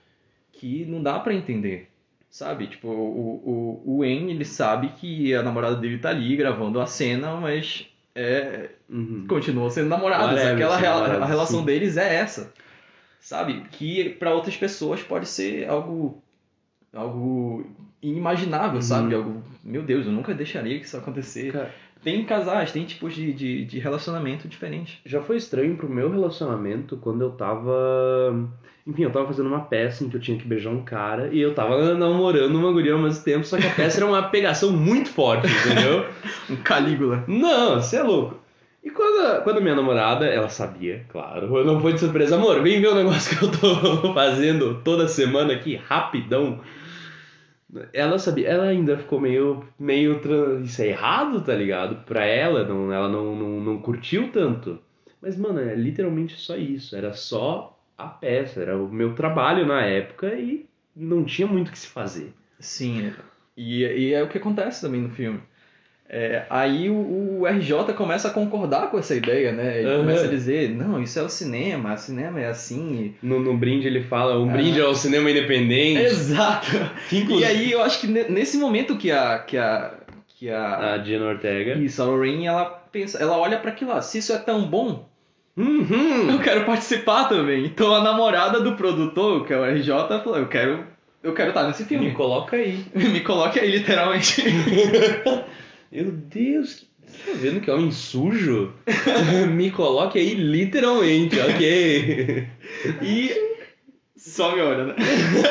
Speaker 2: que não dá pra entender, sabe? Tipo, o, o, o Wayne, ele sabe que a namorada dele tá ali gravando a cena, mas é,
Speaker 1: Uhum.
Speaker 2: continuam sendo namorados.
Speaker 1: Whatever,
Speaker 2: Aquela
Speaker 1: sim,
Speaker 2: rela-
Speaker 1: whatever,
Speaker 2: a relação
Speaker 1: sim.
Speaker 2: deles é essa, sabe? Que pra outras pessoas pode ser algo algo inimaginável,
Speaker 1: Uhum.
Speaker 2: sabe? Algo, meu Deus, eu nunca deixaria que isso acontecer.
Speaker 1: Cara,
Speaker 2: tem casais, tem tipos de, de, de relacionamento diferentes.
Speaker 1: Já foi estranho pro meu relacionamento quando eu tava... Enfim, eu tava fazendo uma peça em que eu tinha que beijar um cara e eu tava namorando uma guria ao mesmo tempo, só que a peça era uma pegação muito forte, entendeu?
Speaker 2: Um Calígula.
Speaker 1: Não, você é louco. E quando a, quando a minha namorada, ela sabia, claro, não foi de surpresa, amor, vem ver o negócio que eu tô fazendo toda semana aqui, rapidão. Ela sabia, ela ainda ficou meio, meio, tra- isso é errado, tá ligado? Pra ela, não, ela não, não, não curtiu tanto. Mas, mano, é literalmente só isso, era só a peça, era o meu trabalho na época e não tinha muito o que se fazer.
Speaker 2: Sim, e, e é o que acontece também no filme. É, aí o, o R J começa a concordar com essa ideia, né? Ele
Speaker 1: Aham.
Speaker 2: começa a dizer, não, isso é o cinema, o cinema é assim.
Speaker 1: No, no brinde ele fala, um
Speaker 2: Ah.
Speaker 1: brinde ao cinema independente.
Speaker 2: Exato!
Speaker 1: Que, inclusive-
Speaker 2: E aí eu acho que ne- nesse momento que a... Que a, que a
Speaker 1: A Diana Ortega.
Speaker 2: isso, a Lorraine, ela pensa, ela olha pra aquilo lá, se isso é tão bom,
Speaker 1: Uhum.
Speaker 2: eu quero participar também. Então a namorada do produtor, que é o R J, falou, eu quero, eu quero estar nesse filme.
Speaker 1: Me coloca aí.
Speaker 2: Me coloque aí, literalmente.
Speaker 1: Meu Deus, você tá vendo que homem sujo? Me coloque aí literalmente, ok.
Speaker 2: E só me olha, né?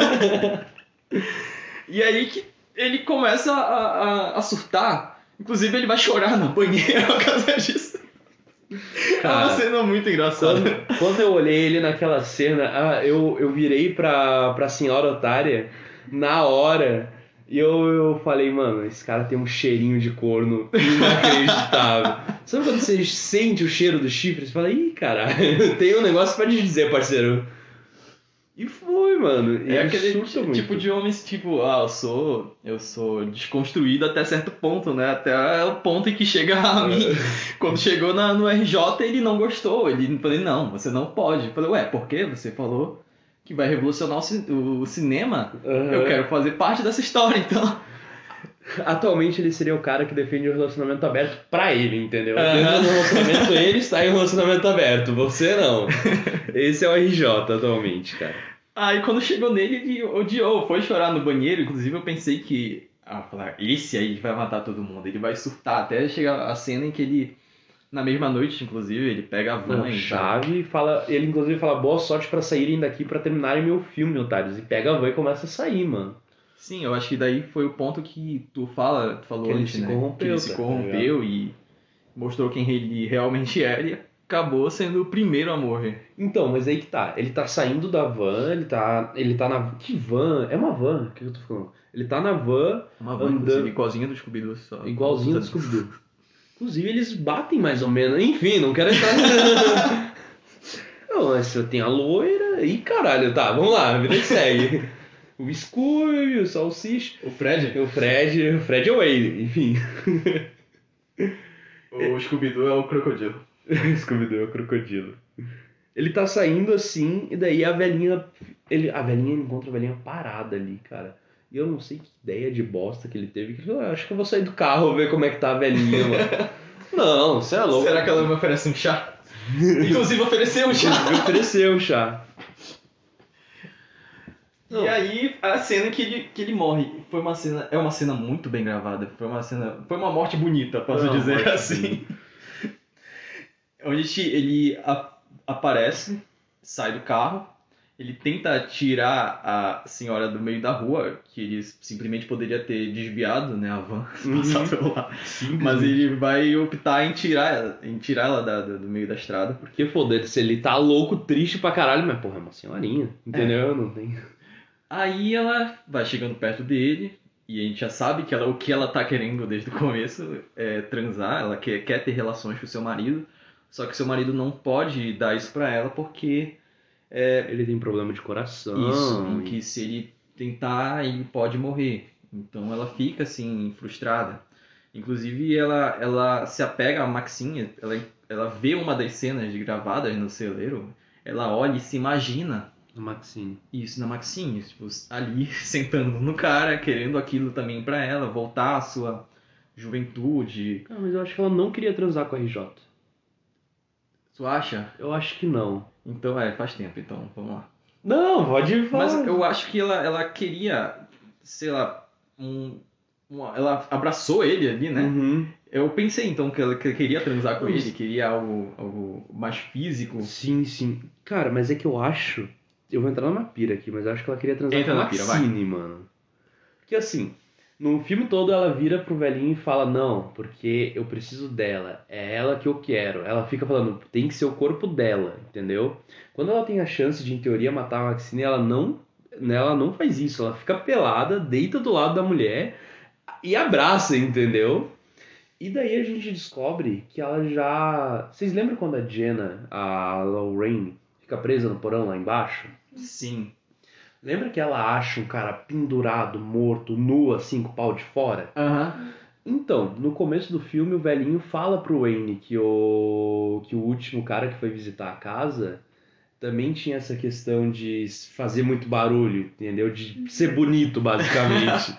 Speaker 2: E aí que ele começa a, a, a surtar. Inclusive ele vai chorar na banheira por causa disso. É
Speaker 1: Cara,
Speaker 2: uma cena muito engraçada.
Speaker 1: Quando, quando eu olhei ele naquela cena, ah, eu, eu virei pra, pra senhora otária na hora e eu, eu falei, mano, esse cara tem um cheirinho de corno inacreditável. Sabe quando você sente o cheiro do chifre? Você fala, ih, caralho, tem um negócio pra te dizer, parceiro. E foi, mano.
Speaker 2: É
Speaker 1: Ele
Speaker 2: aquele
Speaker 1: surta
Speaker 2: ti-
Speaker 1: muito.
Speaker 2: tipo de homens, tipo, ah, eu sou, eu sou desconstruído até certo ponto, né? Até o ponto em que chega a mim. Quando chegou na, no R J, ele não gostou. Ele falou, não, você não pode. Eu falei, ué, por quê? Você falou que vai revolucionar o, ci- o cinema.
Speaker 1: Aham.
Speaker 2: Eu quero fazer parte dessa história, então.
Speaker 1: Atualmente ele seria o cara que defende o relacionamento aberto pra ele, entendeu?
Speaker 2: Aham.
Speaker 1: Dentro do relacionamento ele está em um relacionamento aberto, você não. Esse é o R J atualmente, cara.
Speaker 2: Aí quando chegou nele, ele odiou, foi chorar no banheiro. Inclusive eu pensei que, ah, falar, esse aí vai matar todo mundo, ele vai surtar. Até chegar a cena em que ele, na mesma noite, inclusive, ele pega a van
Speaker 1: Não,
Speaker 2: e
Speaker 1: chave e fala, ele inclusive fala boa sorte pra saírem daqui pra terminarem meu filme, otários. E pega a van e começa a sair, mano.
Speaker 2: Sim, eu acho que daí foi o ponto que tu fala, tu falou
Speaker 1: Que ele
Speaker 2: antes,
Speaker 1: se
Speaker 2: né?
Speaker 1: corrompeu,
Speaker 2: que ele se
Speaker 1: tá
Speaker 2: corrompeu e mostrou quem ele realmente era e acabou sendo o primeiro a morrer.
Speaker 1: Então, mas aí que tá. Ele tá saindo da van, ele tá. Ele tá na. Que van? É uma van, o que eu tô falando? Ele tá na van,
Speaker 2: Uma van,
Speaker 1: Andando-
Speaker 2: inclusive, igualzinha do Scooby-Doo. Só.
Speaker 1: igualzinho do Scooby-Doo. Inclusive, eles batem mais ou menos. Enfim, não quero entrar. Não, mas tem a loira. Ih, caralho, tá, vamos lá, a vida que segue. O Scooby, o Salsicha.
Speaker 2: O Fred?
Speaker 1: O Fred. O Fred é o Wayne, enfim.
Speaker 2: O Scooby-Doo é o crocodilo.
Speaker 1: Scooby-Doo é o crocodilo. Ele tá saindo assim, e daí a velhinha. Ele, a velhinha encontra a velhinha parada ali, cara. E eu não sei que ideia de bosta que ele teve. Que ele falou, "Ah, acho que eu vou sair do carro ver como é que tá a velhinha, mano." Não, você é louco.
Speaker 2: Será que ela me oferece um chá? Inclusive ofereceu um chá.
Speaker 1: Me ofereceu um chá.
Speaker 2: E aí, a cena que ele, que ele morre foi uma cena. É uma cena muito bem gravada. Foi uma cena. Foi uma morte bonita, posso
Speaker 1: Foi uma
Speaker 2: dizer
Speaker 1: morte
Speaker 2: assim. Onde te- ele a- aparece, sai do carro, ele tenta tirar a senhora do meio da rua, que ele simplesmente poderia ter desviado, né, a van,
Speaker 1: Uhum.
Speaker 2: passar pelo lá. Mas ele vai optar em tirar ela, em tirar ela da- do meio da estrada.
Speaker 1: Porque foda-se, ele tá louco, triste pra caralho, mas porra, é uma senhorinha. Entendeu? Não tem.
Speaker 2: Aí ela vai chegando perto dele e a gente já sabe que ela, o que ela tá querendo desde o começo é transar, ela quer, quer ter relações com o seu marido, só que seu marido não pode dar isso pra ela porque é
Speaker 1: Ele tem problema de coração.
Speaker 2: isso, em
Speaker 1: e-
Speaker 2: que se ele tentar ele pode morrer. Então ela fica assim frustrada. Inclusive ela, ela se apega a Maxine, ela, ela vê uma das cenas gravadas no celeiro, ela olha e se imagina
Speaker 1: Maxine.
Speaker 2: isso na Maxine, tipo, ali sentando no cara, querendo aquilo também pra ela, voltar à sua juventude.
Speaker 1: Ah, mas eu acho que ela não queria transar com a R J.
Speaker 2: Tu acha?
Speaker 1: Eu acho que não.
Speaker 2: Então é, faz tempo, então vamos lá.
Speaker 1: Não, pode falar.
Speaker 2: Mas eu acho que ela, ela queria, sei lá, um, uma- ela abraçou ele ali, né?
Speaker 1: Uhum.
Speaker 2: Eu pensei então que ela que queria transar com ele, queria algo, algo mais físico.
Speaker 1: Sim, sim. Cara, mas é que eu acho. Eu vou entrar numa pira aqui, mas eu acho que ela queria transar
Speaker 2: Entra
Speaker 1: com a
Speaker 2: na pira, vai.
Speaker 1: Maxine, mano. Porque assim, no filme todo ela vira pro velhinho e fala: Não, porque eu preciso dela. É ela que eu quero. Ela fica falando: Tem que ser o corpo dela, entendeu? Quando ela tem a chance de, em teoria, matar a Maxine, ela não, ela não faz isso. Ela fica pelada, deita do lado da mulher e abraça, entendeu? E daí a gente descobre que ela já. Vocês lembram quando a Jenna, a Lorraine, fica presa no porão lá embaixo?
Speaker 2: Sim.
Speaker 1: Lembra que ela acha um cara pendurado, morto, nu, assim, com o pau de fora?
Speaker 2: Aham.
Speaker 1: Então, no começo do filme, o velhinho fala pro Wayne que o, que o último cara que foi visitar a casa também tinha essa questão de fazer muito barulho, entendeu? De ser bonito, basicamente.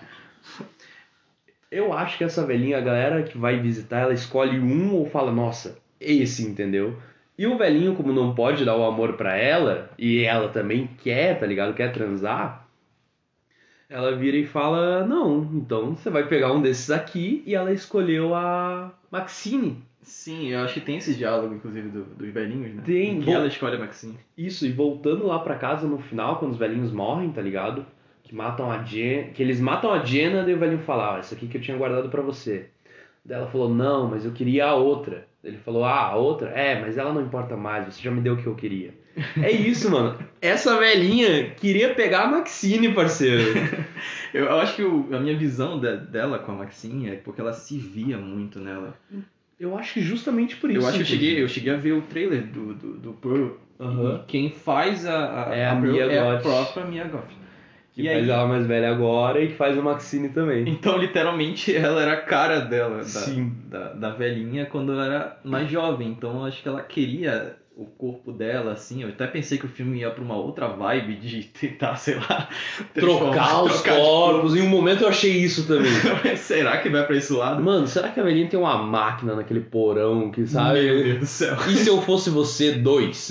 Speaker 1: Eu acho que essa velhinha, a galera que vai visitar, ela escolhe um ou fala, nossa, esse, entendeu? E o velhinho, como não pode dar o amor pra ela, e ela também quer, tá ligado? Quer transar, ela vira e fala, não, então você vai pegar um desses aqui, e ela escolheu a Maxine.
Speaker 2: Sim, eu acho que tem esse diálogo, inclusive, do- dos velhinhos, né?
Speaker 1: Tem.
Speaker 2: Em que
Speaker 1: Bom-
Speaker 2: ela escolhe a Maxine.
Speaker 1: Isso, e voltando lá pra casa no final, quando os velhinhos morrem, tá ligado? Que matam a Jenna, que eles matam a Jenna, daí o velhinho fala, ah, essa aqui que eu tinha guardado pra você. Daí ela falou, não, mas eu queria a outra. Ele falou, ah, a outra? É, mas ela não importa mais, você já me deu o que eu queria. É isso, mano. Essa velhinha queria pegar a Maxine, parceiro.
Speaker 2: Eu, eu acho que o- a minha visão de- dela com a Maxine é porque ela se via muito nela.
Speaker 1: Eu acho que justamente por isso.
Speaker 2: Eu acho que eu cheguei, eu
Speaker 1: inclusive.
Speaker 2: cheguei a ver o trailer do, do, do Pearl.
Speaker 1: Aham.
Speaker 2: E quem faz a, a,
Speaker 1: É a
Speaker 2: Pearl
Speaker 1: Mia
Speaker 2: é a
Speaker 1: Goth.
Speaker 2: própria Mia Goth.
Speaker 1: Que
Speaker 2: E
Speaker 1: faz
Speaker 2: aí-
Speaker 1: ela mais velha agora e que faz a Maxine também.
Speaker 2: Então, literalmente, ela era a cara dela, da,
Speaker 1: Sim.
Speaker 2: da, da velhinha, quando ela era mais jovem. Então, eu acho que ela queria o corpo dela, assim. Eu até pensei que o filme ia pra uma outra vibe de tentar, sei lá,
Speaker 1: Trocar os
Speaker 2: trocar de
Speaker 1: corpos. Em um momento eu achei isso também.
Speaker 2: Mas será que vai pra esse lado?
Speaker 1: Mano, será que a velhinha tem uma máquina naquele porão que sabe?
Speaker 2: Meu Deus do céu.
Speaker 1: E se eu fosse você, dois?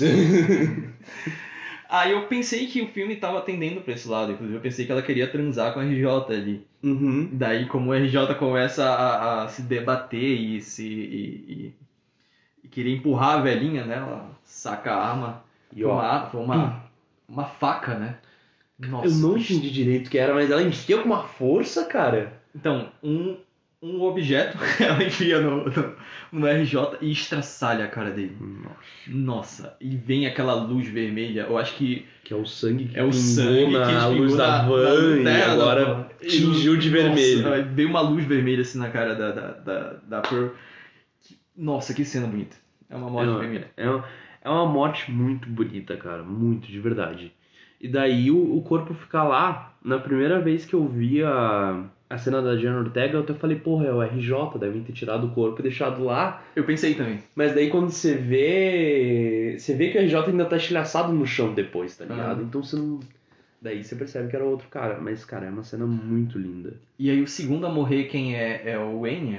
Speaker 2: Aí eu pensei que o filme tava tendendo pra esse lado. Inclusive, eu pensei que ela queria transar com a R J ali.
Speaker 1: Uhum.
Speaker 2: Daí, como o R J começa a, a se debater e se e, e, e querer empurrar a velhinha, né? Ela saca a arma.
Speaker 1: E
Speaker 2: Foi
Speaker 1: ó,
Speaker 2: uma, foi uma, uma faca, né? Nossa.
Speaker 1: eu não entendi direito o que era, mas ela enfia com uma força, cara.
Speaker 2: Então, um, um objeto ela enfia no, no, no R J e estraçalha a cara dele. Nossa, e vem aquela luz vermelha. Eu acho que
Speaker 1: Que é o sangue que
Speaker 2: é o
Speaker 1: pingou
Speaker 2: sangue
Speaker 1: na
Speaker 2: que espingou
Speaker 1: luz da
Speaker 2: na- na
Speaker 1: van
Speaker 2: luz
Speaker 1: e
Speaker 2: dela,
Speaker 1: agora
Speaker 2: mano.
Speaker 1: tingiu de
Speaker 2: Nossa,
Speaker 1: vermelho.
Speaker 2: veio uma luz vermelha assim na cara da, da, da, da Pearl. Que- Nossa, que cena bonita. É uma morte
Speaker 1: É,
Speaker 2: vermelha.
Speaker 1: é, uma- é uma morte muito bonita, cara. Muito, de verdade. E daí o, o corpo fica lá. Na primeira vez que eu vi a, a cena da Jenna Ortega, eu até falei, porra, é o R J, devem ter tirado o corpo e deixado lá.
Speaker 2: Eu pensei também.
Speaker 1: Mas daí quando você vê. Você vê que o R J ainda tá estilhaçado no chão depois, tá ligado?
Speaker 2: Ah.
Speaker 1: Então você não. Daí você percebe que era outro cara. Mas, cara, é uma cena muito linda.
Speaker 2: E aí o segundo a morrer, quem é? É o Wayne?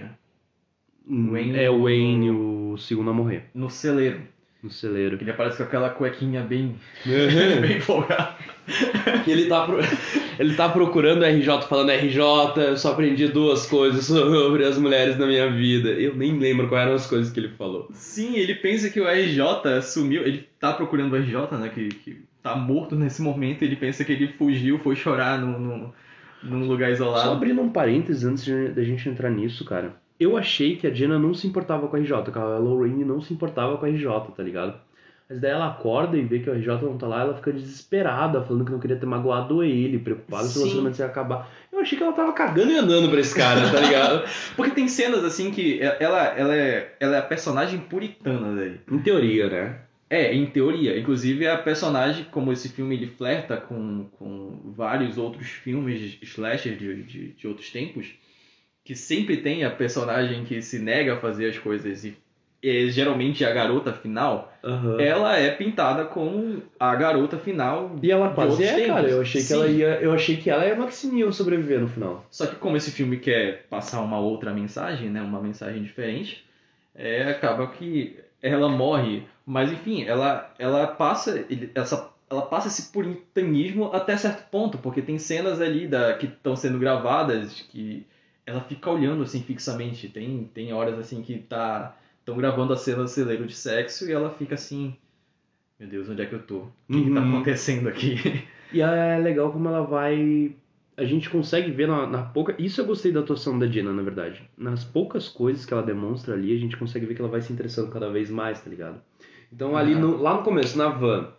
Speaker 2: Wayne-
Speaker 1: É o Wayne, o segundo a morrer.
Speaker 2: No celeiro.
Speaker 1: No celeiro.
Speaker 2: Ele aparece com aquela cuequinha bem,
Speaker 1: Uhum.
Speaker 2: bem folgada.
Speaker 1: Que ele tá, pro- ele tá procurando o R J, falando R J, eu só aprendi duas coisas sobre as mulheres na minha vida. Eu nem lembro quais eram as coisas que ele falou.
Speaker 2: Sim, ele pensa que o R J sumiu. Ele tá procurando o R J, né? Que, que tá morto nesse momento. Ele pensa que ele fugiu, foi chorar no, no, num lugar isolado.
Speaker 1: Só abrindo um parênteses antes de- da gente entrar nisso, cara. Eu achei que a Jenna não se importava com a R J, que a Lorraine não se importava com a R J, tá ligado? Mas daí ela acorda e vê que o R J não tá lá, ela fica desesperada, falando que não queria ter magoado ele, preocupada se o
Speaker 2: Sim.
Speaker 1: relacionamento ia acabar. Eu achei que ela tava cagando e andando pra esse cara, tá ligado?
Speaker 2: Porque tem cenas assim que ela, ela, é, ela é a personagem puritana daí.
Speaker 1: Em teoria, né?
Speaker 2: É, em teoria. Inclusive a personagem, como esse filme ele flerta com, com vários outros filmes slasher de, de, de outros tempos, que sempre tem a personagem que se nega a fazer as coisas e é geralmente a garota final,
Speaker 1: Aham.
Speaker 2: ela é pintada como a garota final.
Speaker 1: E ela
Speaker 2: de
Speaker 1: quase
Speaker 2: outros
Speaker 1: é,
Speaker 2: tempos.
Speaker 1: cara. Eu achei que
Speaker 2: Sim.
Speaker 1: ela ia. Eu achei que ela e a Maxine iam sobreviver no final.
Speaker 2: Só que como esse filme quer passar uma outra mensagem, né, uma mensagem diferente, é, acaba que ela morre. Mas enfim, ela, ela passa ele- essa, ela passa esse puritanismo até certo ponto, porque tem cenas ali da, que estão sendo gravadas que ela fica olhando assim fixamente. Tem, tem horas assim que tá estão gravando a cena do celeiro de sexo e ela fica assim, meu Deus, onde é que eu tô? O que, que tá
Speaker 1: Uhum.
Speaker 2: acontecendo aqui?
Speaker 1: E é legal como ela vai. A gente consegue ver na, na pouca. Isso eu gostei da atuação da Jenna, na verdade. Nas poucas coisas que ela demonstra ali, a gente consegue ver que ela vai se interessando cada vez mais, tá ligado? Então, ali no- lá no começo, na van.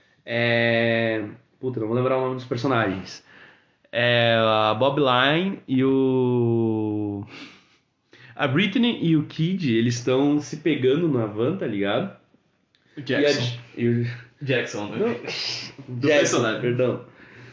Speaker 1: É. Puta, não vou lembrar o nome dos personagens. É a Bob Line e o. A Britney e o Kid, eles estão se pegando na van, tá ligado?
Speaker 2: O Jackson.
Speaker 1: E a, e o,
Speaker 2: Jackson, né?
Speaker 1: Não,
Speaker 2: Do
Speaker 1: Jackson,
Speaker 2: personagem.
Speaker 1: perdão.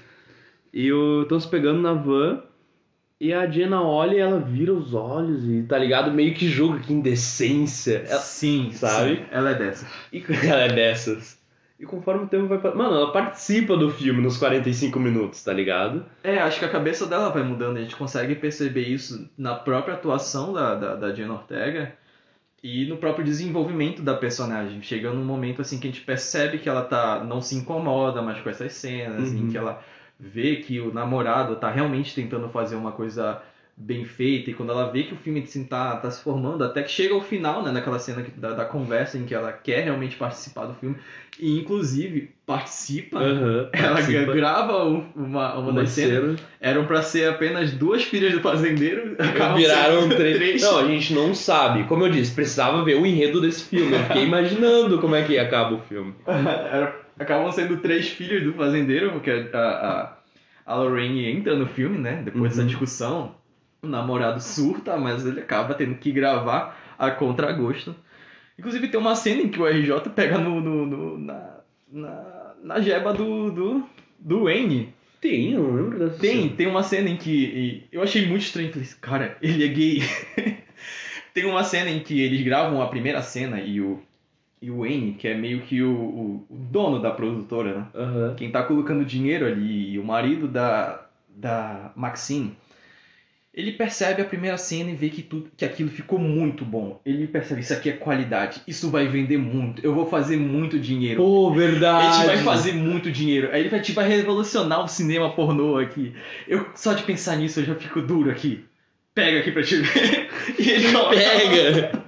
Speaker 1: E o estão se pegando na van e a Jenna olha e ela vira os olhos e tá ligado? Meio que joga que indecência. Ela,
Speaker 2: Sim,
Speaker 1: sabe?
Speaker 2: sim, ela é dessa.
Speaker 1: e ela é dessas. E conforme o tempo vai passando. Mano, ela participa do filme nos quarenta e cinco minutos, tá ligado?
Speaker 2: É, acho que a cabeça dela vai mudando, a gente consegue perceber isso na própria atuação da, da, da Jenna Ortega e no próprio desenvolvimento da personagem. Chega num momento assim que a gente percebe que ela tá, não se incomoda mais com essas cenas,
Speaker 1: Uhum.
Speaker 2: em que ela vê que o namorado tá realmente tentando fazer uma coisa bem feita, e quando ela vê que o filme assim, tá, tá se formando, até que chega ao final, né, naquela cena que, da, da conversa em que ela quer realmente participar do filme, e inclusive participa,
Speaker 1: Aham,
Speaker 2: ela
Speaker 1: participa.
Speaker 2: grava um- uma, uma,
Speaker 1: Uma
Speaker 2: das cenas,
Speaker 1: cena.
Speaker 2: eram pra ser apenas duas filhas do fazendeiro, acabam
Speaker 1: Viraram
Speaker 2: sendo
Speaker 1: três. Não, a gente não sabe. Como eu disse, precisava ver o enredo desse filme. Eu fiquei imaginando como é que acaba o filme.
Speaker 2: Era- acabam sendo três filhos do fazendeiro, porque a, a, a Lorraine entra no filme, né? Depois dessa
Speaker 1: Uhum.
Speaker 2: discussão, o namorado surta, mas ele acaba tendo que gravar a contragosto. Inclusive tem uma cena em que o R J pega no, no, no- na, na, na jeba do, do, do Wayne.
Speaker 1: Tem, eu não lembro dessa
Speaker 2: Tem,
Speaker 1: cena.
Speaker 2: tem uma cena em que e eu achei muito estranho, falei, cara, ele é gay. Tem uma cena em que eles gravam a primeira cena e o, e o Wayne, que é meio que o, o, o dono da produtora, né?
Speaker 1: Aham.
Speaker 2: Quem tá colocando dinheiro ali, e o marido da, da Maxine, ele percebe a primeira cena e vê que, tudo, que aquilo ficou muito bom. Ele percebe, isso aqui é qualidade, isso vai vender muito, eu vou fazer muito dinheiro.
Speaker 1: Pô, verdade.
Speaker 2: A gente vai fazer muito dinheiro. Aí ele vai, tipo, vai revolucionar o cinema pornô aqui. Eu, só de pensar nisso eu já fico duro aqui. Pega aqui pra te ver. E ele
Speaker 1: Pega!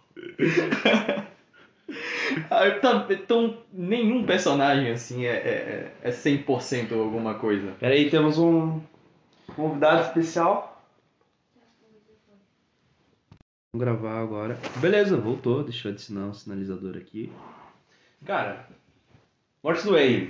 Speaker 2: Ah, tá- Então, nenhum personagem assim é, é, é cem por cento alguma coisa.
Speaker 1: Peraí, temos um convidado especial. Vamos gravar agora. Beleza, voltou. Deixa eu adicionar um sinalizador aqui. Cara, morte do Wayne.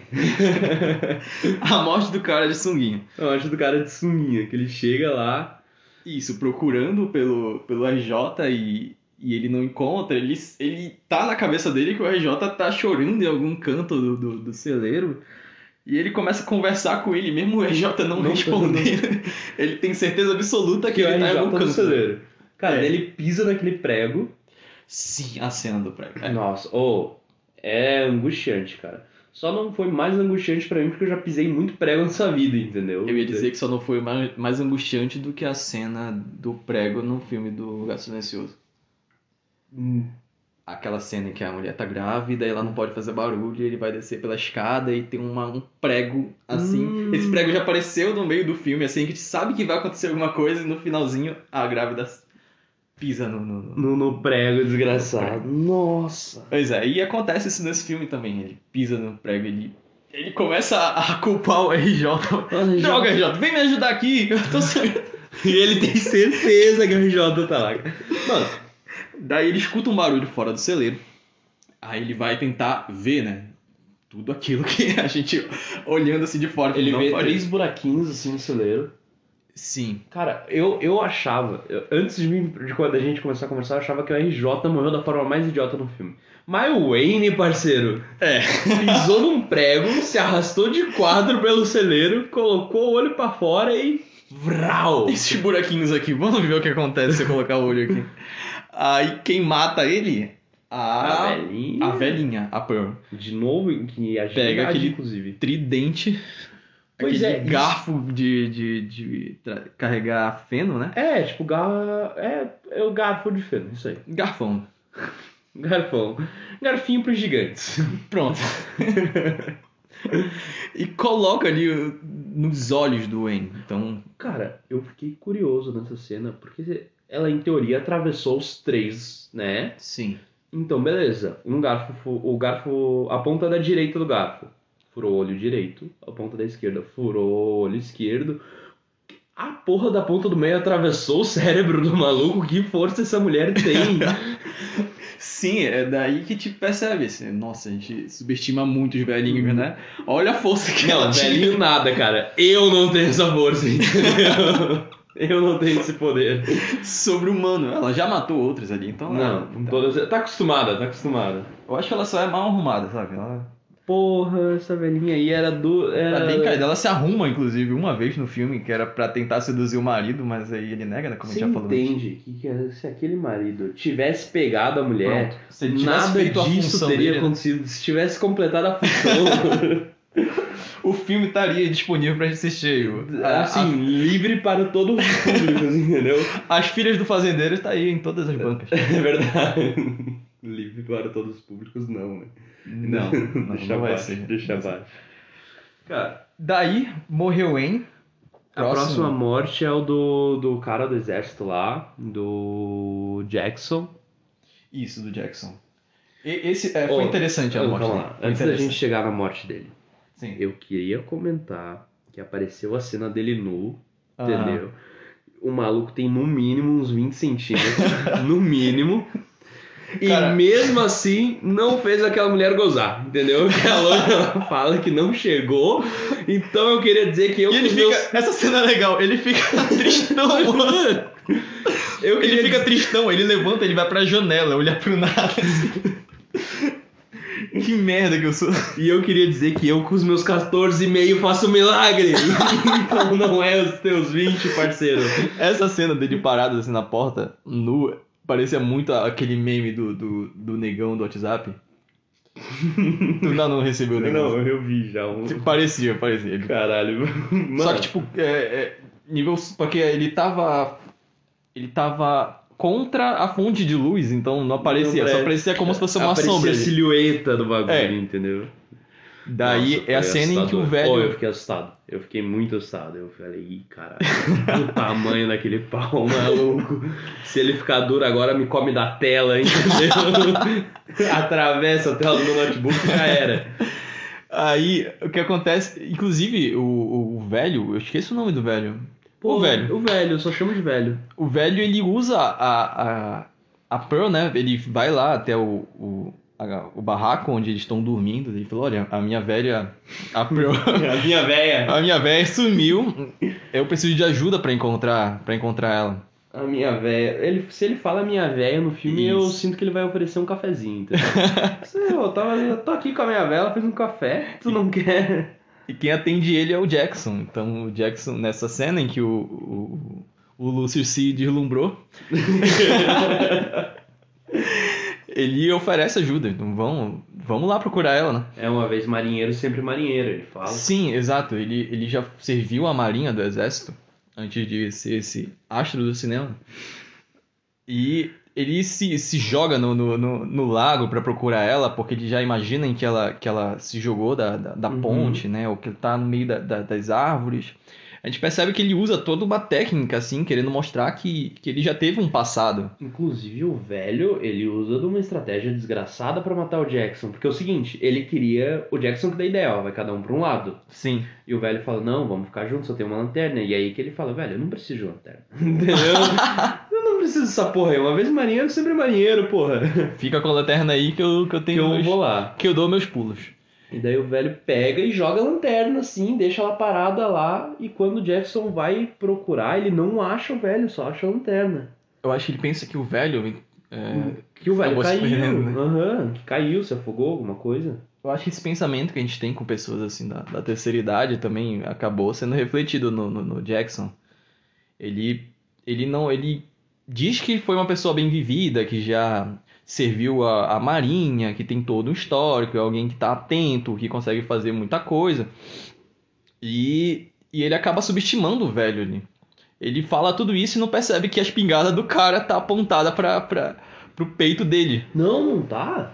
Speaker 2: A morte do cara de sunguinha.
Speaker 1: A morte do cara de sunguinha, que ele chega lá.
Speaker 2: Isso, procurando pelo, pelo R J e, e ele não encontra. Ele, ele tá na cabeça dele que o R J tá chorando em algum canto do, do, do celeiro. E ele começa a conversar com ele, mesmo o R J não,
Speaker 1: Não
Speaker 2: respondendo. Ele tem certeza absoluta que,
Speaker 1: Que
Speaker 2: ele tá em algum
Speaker 1: do
Speaker 2: canto.
Speaker 1: celeiro. Cara,
Speaker 2: É.
Speaker 1: ele pisa naquele prego.
Speaker 2: Sim, a cena do prego. É.
Speaker 1: Nossa, oh, é angustiante, cara. Só não foi mais angustiante pra mim porque eu já pisei muito prego nessa vida, entendeu?
Speaker 2: Eu ia dizer que só não foi mais, mais angustiante do que a cena do prego no filme do Gato Silencioso.
Speaker 1: Hum,
Speaker 2: Aquela cena em que a mulher tá grávida e ela não pode fazer barulho, e ele vai descer pela escada e tem uma, um prego assim.
Speaker 1: Hum.
Speaker 2: Esse prego já apareceu no meio do filme, assim, que a gente sabe que vai acontecer alguma coisa e no finalzinho a grávida pisa no... no, no...
Speaker 1: no, no prego, desgraçado. Nossa.
Speaker 2: Pois é, e acontece isso nesse filme também. Ele pisa no prego, ele, ele começa a, a culpar o R J. Droga, R J, vem me ajudar aqui, eu tô sangrando.
Speaker 1: E ele tem certeza que o R J tá lá. Mano,
Speaker 2: Daí ele escuta um barulho fora do celeiro. Aí ele vai tentar ver, né? Tudo aquilo que a gente, olhando assim de fora,
Speaker 1: ele
Speaker 2: não
Speaker 1: vê
Speaker 2: pode-
Speaker 1: três buraquinhos assim no celeiro.
Speaker 2: Sim.
Speaker 1: Cara, eu, eu achava, eu- antes de, mim, de quando a gente começar a conversar, eu achava que o R J morreu da forma mais idiota no filme. Mas o Wayne, parceiro,
Speaker 2: É.
Speaker 1: pisou num prego, se arrastou de quadro pelo celeiro, colocou o olho pra fora e... Vral!
Speaker 2: Esses buraquinhos aqui, vamos ver o que acontece se eu colocar o olho aqui. Aí quem mata ele? A,
Speaker 1: A velhinha.
Speaker 2: A velhinha, a Pearl.
Speaker 1: De novo, que a gente
Speaker 2: Pega aquele-
Speaker 1: inclusive.
Speaker 2: Tridente.
Speaker 1: Pois
Speaker 2: aquele
Speaker 1: é, isso-
Speaker 2: garfo de, de, de tra- carregar feno, né?
Speaker 1: É, tipo, gar... é, é o garfo de feno, isso aí.
Speaker 2: Garfão.
Speaker 1: Garfão. Garfinho pros gigantes.
Speaker 2: Pronto. e coloca ali uh, nos olhos do Wayne. Então,
Speaker 1: Cara, eu fiquei curioso nessa cena, porque ela, em teoria, atravessou os três, né?
Speaker 2: sim.
Speaker 1: Então, beleza. Um garfo, fu- o garfo, a ponta da direita do garfo furou o olho direito, a ponta da esquerda furou o olho esquerdo. A porra da ponta do meio atravessou o cérebro do maluco. Que força essa mulher tem?
Speaker 2: Sim, é daí que te percebe. Assim, nossa, a gente subestima muito os velhinhos, né? Olha a força que ela
Speaker 1: Não,
Speaker 2: tinha.
Speaker 1: velhinho nada, cara. Eu não tenho essa força, entendeu? Eu não tenho esse poder.
Speaker 2: Sobre-humano. Ela já matou outros ali, então...
Speaker 1: Não,
Speaker 2: ela-
Speaker 1: com todas... Tá acostumada, tá acostumada.
Speaker 2: Eu acho que ela só é mal arrumada, sabe? Ela
Speaker 1: Porra, essa velhinha aí era do... Era...
Speaker 2: tá bem caída. Ela se arruma, inclusive, uma vez no filme, que era pra tentar seduzir o marido, mas aí ele nega, né? Como a
Speaker 1: Você
Speaker 2: gente já falou antes.
Speaker 1: entende que, que se aquele marido tivesse pegado a mulher,
Speaker 2: Pronto. Se ele tivesse
Speaker 1: nada
Speaker 2: feito a
Speaker 1: disso
Speaker 2: função
Speaker 1: teria
Speaker 2: dele, né?
Speaker 1: acontecido. Se tivesse completado a função...
Speaker 2: O filme estaria disponível pra gente assistir. A-
Speaker 1: assim, livre para todos os públicos, entendeu?
Speaker 2: a- as filhas do fazendeiro tá aí em todas as bancas.
Speaker 1: É verdade. Livre para todos os públicos, não, né?
Speaker 2: Não, não,
Speaker 1: deixa
Speaker 2: não vai
Speaker 1: abaixo,
Speaker 2: ser.
Speaker 1: deixa abaixo. Cara,
Speaker 2: Daí, morreu Wayne.
Speaker 1: a próxima morte é o do, do cara do exército lá, do Jackson.
Speaker 2: Isso, do Jackson. E- esse é, foi
Speaker 1: Oh,
Speaker 2: interessante a
Speaker 1: ah,
Speaker 2: morte
Speaker 1: Vamos
Speaker 2: dele.
Speaker 1: lá,
Speaker 2: Foi
Speaker 1: antes da gente
Speaker 2: interessante.
Speaker 1: chegar na morte dele.
Speaker 2: Sim.
Speaker 1: Eu queria comentar que apareceu a cena dele nu,
Speaker 2: Ah.
Speaker 1: entendeu? O maluco tem no mínimo uns vinte centímetros, no mínimo. E
Speaker 2: Cara-
Speaker 1: mesmo assim, não fez aquela mulher gozar, entendeu? Que a loira ela fala que não chegou. Então eu queria dizer que eu
Speaker 2: E ele
Speaker 1: com
Speaker 2: fica.
Speaker 1: meus...
Speaker 2: Essa cena é legal, ele fica tristão, mano.
Speaker 1: Eu
Speaker 2: Ele
Speaker 1: queria
Speaker 2: fica
Speaker 1: dizer-
Speaker 2: tristão, ele levanta, ele vai pra janela, olhar pro nada. assim. Que merda que eu sou.
Speaker 1: E eu queria dizer que eu com os meus quatorze e meio faço um milagre. Então não é os teus vinte, parceiro.
Speaker 2: Essa cena dele parado assim na porta, nu, parecia muito aquele meme do, do, do negão do WhatsApp. Tu não, não recebeu o negão?
Speaker 1: Não, eu vi já um...
Speaker 2: Parecia, parecia. Ele-
Speaker 1: Caralho. Mano,
Speaker 2: Só que, tipo, é, é, nível. Porque ele tava. Ele tava contra a fonte de luz, então não aparecia.
Speaker 1: Não,
Speaker 2: Só
Speaker 1: é,
Speaker 2: parecia como se fosse uma
Speaker 1: aparecia
Speaker 2: sombra.
Speaker 1: a
Speaker 2: ali.
Speaker 1: silhueta do bagulho,
Speaker 2: É.
Speaker 1: entendeu?
Speaker 2: Daí
Speaker 1: Nossa,
Speaker 2: é a
Speaker 1: foi
Speaker 2: cena em que o
Speaker 1: assustador.
Speaker 2: velho.
Speaker 1: Pô, eu fiquei assustado. Eu fiquei muito assustado. Eu falei, ih, caralho. O tamanho daquele pau, maluco. Se ele ficar duro agora, me come da tela, entendeu? Atravessa a tela do meu notebook e já era.
Speaker 2: Aí, o que acontece. Inclusive, o, o, o velho. Eu esqueço o nome do velho.
Speaker 1: Pô,
Speaker 2: o velho.
Speaker 1: O velho, eu só chamo de velho.
Speaker 2: O velho, ele usa a, a, a Pearl, né? Ele vai lá até o, o, a- o barraco onde eles estão dormindo. Ele falou: olha, a minha velha. A Pearl.
Speaker 1: A minha véia.
Speaker 2: A minha velha sumiu. Eu preciso de ajuda pra encontrar, pra encontrar ela.
Speaker 1: A minha véia. Ele, se ele fala minha véia no filme, eu
Speaker 2: Isso.
Speaker 1: sinto que ele vai oferecer um cafezinho, entendeu? Sei, eu, tava, eu tô aqui com a minha véia, ela fez um café, tu não quer?
Speaker 2: E quem atende ele é o Jackson. Então, o Jackson, nessa cena em que o, o, o Lúcio se deslumbrou, ele oferece ajuda. Então, vamos, vamos lá procurar ela, né?
Speaker 1: É uma vez marinheiro, sempre marinheiro, ele fala.
Speaker 2: Sim, exato. Ele, ele já serviu a marinha do exército antes de ser esse astro do cinema. E ele se, se joga no, no, no, no lago pra procurar ela, porque ele já imagina em que ela, que ela se jogou da, da, da
Speaker 1: Uhum.
Speaker 2: ponte, né? Ou que ele tá no meio da, da- das árvores. A gente percebe que ele usa toda uma técnica, assim, querendo mostrar que, que ele já teve um passado.
Speaker 1: Inclusive o velho, ele usa de uma estratégia desgraçada pra matar o Jackson. Porque é o seguinte, ele queria o Jackson que dá ideia, ó, vai cada um pra um lado.
Speaker 2: Sim.
Speaker 1: E o velho fala, não, vamos ficar juntos, só tem uma lanterna. E aí que ele fala, velho, eu não preciso de lanterna. Entendeu? Eu não preciso dessa porra aí. Uma vez marinheiro, sempre marinheiro, porra.
Speaker 2: Fica com a lanterna aí que eu, que eu
Speaker 1: Que
Speaker 2: tenho
Speaker 1: eu
Speaker 2: meus-
Speaker 1: vou lá.
Speaker 2: que eu dou meus pulos.
Speaker 1: E daí o velho pega e joga a lanterna assim, deixa ela parada lá. E quando o Jackson vai procurar, ele não acha o velho, só acha a lanterna.
Speaker 2: Eu acho que ele pensa que o velho... é,
Speaker 1: Que o velho
Speaker 2: acabou se
Speaker 1: caiu.
Speaker 2: perdendo, né?
Speaker 1: Aham, que caiu, se afogou, alguma coisa.
Speaker 2: Eu acho que esse pensamento que a gente tem com pessoas assim da, da terceira idade também acabou sendo refletido no, no, no Jackson. Ele, ele não, ele diz que foi uma pessoa bem vivida, que já serviu a, a marinha, que tem todo um histórico, é alguém que está atento, que consegue fazer muita coisa. E, e ele acaba subestimando o velho ali. Ele fala tudo isso e não percebe que a espingarda do cara tá apontada para para pro peito dele.
Speaker 1: Não, não tá.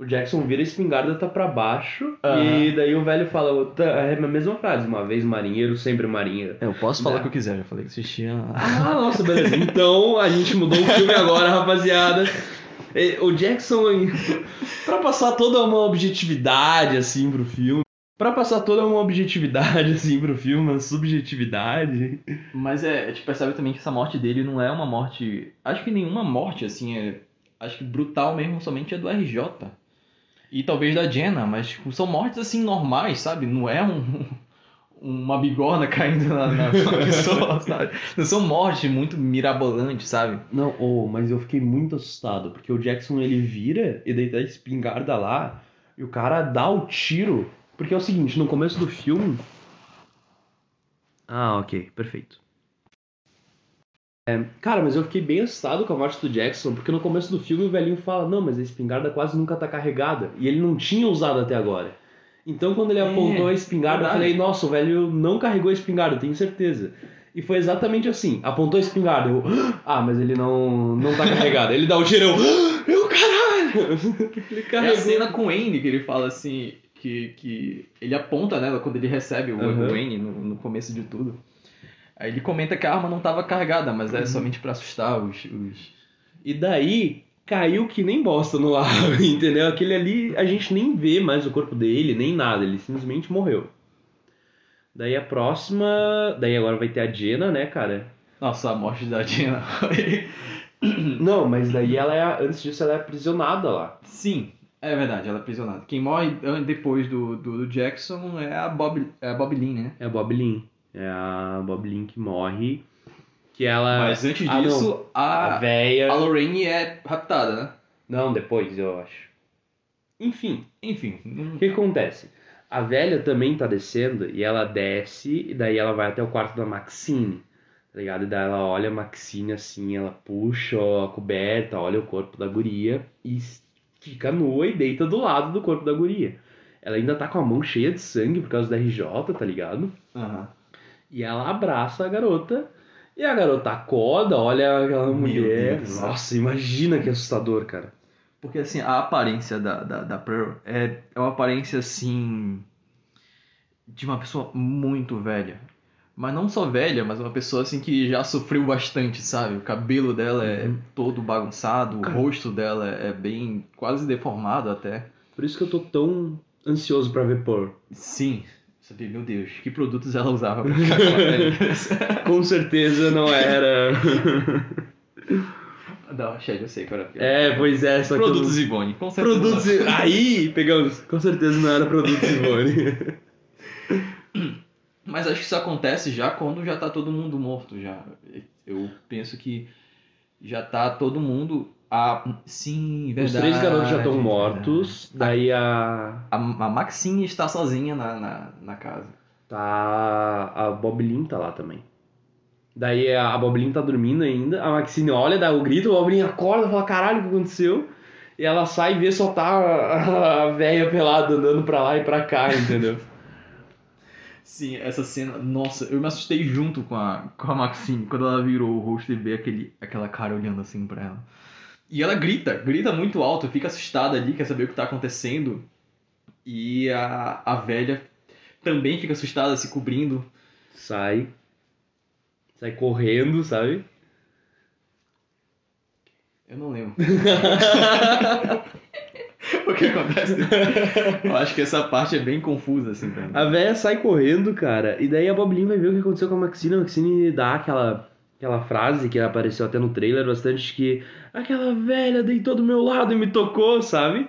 Speaker 1: O Jackson vira a espingarda, tá pra baixo,
Speaker 2: Aham.
Speaker 1: e daí o velho fala tá, é a mesma frase, uma vez marinheiro, sempre marinheiro.
Speaker 2: Eu posso falar
Speaker 1: Né?
Speaker 2: o que eu quiser, já falei que assistia.
Speaker 1: Ah, nossa, beleza. Então a gente mudou o filme agora, rapaziada. E O Jackson, pra passar toda uma objetividade, assim, pro filme, pra passar toda uma objetividade, assim, pro filme, uma subjetividade...
Speaker 2: Mas é, a gente percebe também que essa morte dele não é uma morte. Acho que nenhuma morte, assim, é. Acho que brutal mesmo, somente é do R J. E talvez da Jenna, mas tipo, são mortes assim normais, sabe? Não é um. Uma bigorna caindo na, na pessoa, sabe? Não são mortes muito mirabolantes, sabe?
Speaker 1: Não, oh, mas eu fiquei muito assustado, porque o Jackson ele vira e daí tá a espingarda lá, e o cara dá o tiro. Porque é o seguinte, no começo do filme. Ah, ok, perfeito. É, cara, mas eu fiquei bem assustado com a morte do Jackson, porque no começo do filme o velhinho fala, não, mas a espingarda quase nunca tá carregada, e ele não tinha usado até agora. Então quando ele
Speaker 2: É,
Speaker 1: apontou a espingarda, eu
Speaker 2: verdade.
Speaker 1: falei, nossa, o velho não carregou a espingarda, tenho certeza. E foi exatamente assim, apontou a espingarda, eu, ah, mas ele não, não tá carregado. Ele dá o tirão, eu, caralho! Ele
Speaker 2: É a
Speaker 1: carregou.
Speaker 2: cena com o Andy que ele fala assim. Que, que ele aponta nela quando ele recebe o,
Speaker 1: Uhum.
Speaker 2: o Andy no, no começo de tudo. Aí ele comenta que a arma não estava carregada, mas é somente pra assustar os, os...
Speaker 1: E daí caiu que nem bosta no lago, entendeu? Aquele ali a gente nem vê mais o corpo dele, nem nada, ele simplesmente morreu. Daí a próxima. Daí agora vai ter a Jenna, né, cara?
Speaker 2: Nossa, a morte da Jenna.
Speaker 1: Não, mas daí ela é. Antes disso ela é aprisionada lá.
Speaker 2: Sim, é verdade, ela é aprisionada. Quem morre an- depois do, do, do Jackson é a Bob, é a Bob Lynn, né?
Speaker 1: É a Bob Lynn. É a Bob Lynn que morre. Que ela.
Speaker 2: Mas antes
Speaker 1: Ah, não.
Speaker 2: disso,
Speaker 1: A
Speaker 2: a,
Speaker 1: véia.
Speaker 2: a Lorraine é raptada, né?
Speaker 1: Não, depois, eu acho. Enfim,
Speaker 2: Enfim, não-
Speaker 1: o que acontece? A velha também tá descendo e ela desce e daí ela vai até o quarto da Maxine, tá ligado? E daí ela olha a Maxine assim, ela puxa a coberta, olha o corpo da guria e fica nua e deita do lado do corpo da guria. Ela ainda tá com a mão cheia de sangue por causa da R J, tá ligado?
Speaker 2: Aham.
Speaker 1: E ela abraça a garota e a garota acorda, olha aquela
Speaker 2: Meu
Speaker 1: mulher.
Speaker 2: Deus do céu.
Speaker 1: Nossa, imagina que assustador, cara.
Speaker 2: Porque assim, a aparência da, da, da Pearl é, é uma aparência assim. De uma pessoa muito velha. Mas não só velha, mas uma pessoa assim que já sofreu bastante, sabe? O cabelo dela é todo bagunçado, o rosto dela é bem quase deformado até.
Speaker 1: Por isso que eu tô tão ansioso pra ver Pearl.
Speaker 2: Sim, sabia, meu Deus, que produtos ela usava pra ficar com a pele?
Speaker 1: Com certeza não era.
Speaker 2: Não, Shed, eu sei que era.
Speaker 1: É, pois é, só que.
Speaker 2: Produtos
Speaker 1: eu...
Speaker 2: Ivone, com certeza.
Speaker 1: Produtos. Aí, pegamos. Com certeza não era Produtos Ivone.
Speaker 2: Mas acho que isso acontece já quando já tá todo mundo morto já. Eu penso que já tá todo mundo. Ah, sim,
Speaker 1: Os
Speaker 2: verdade.
Speaker 1: três garotos já estão
Speaker 2: verdade.
Speaker 1: mortos. Daí a.
Speaker 2: A, a Maxine está sozinha na, na, na casa.
Speaker 1: Tá. A Bob Lynn tá lá também. Daí a Bob Lynn tá dormindo ainda. A Maxine olha, dá o grito, a Bob Lynn acorda, fala: caralho, o que aconteceu? E ela sai e vê só tá a velha pelada andando pra lá e pra cá, entendeu?
Speaker 2: Sim, essa cena, nossa, eu me assustei junto com a, com a Maxine quando ela virou o rosto e vê aquele, aquela cara olhando assim pra ela. E ela grita, grita muito alto, fica assustada ali, quer saber o que tá acontecendo. E a, a velha também fica assustada, se cobrindo.
Speaker 1: Sai. Sai correndo, sabe?
Speaker 2: Eu não lembro. O que acontece? Eu acho que essa parte é bem confusa, assim, pra mim.
Speaker 1: A véia sai correndo, cara, e daí a Bob Lynn vai ver o que aconteceu com a Maxine. A Maxine dá aquela, aquela frase que apareceu até no trailer bastante, que aquela velha deitou do meu lado e me tocou, sabe?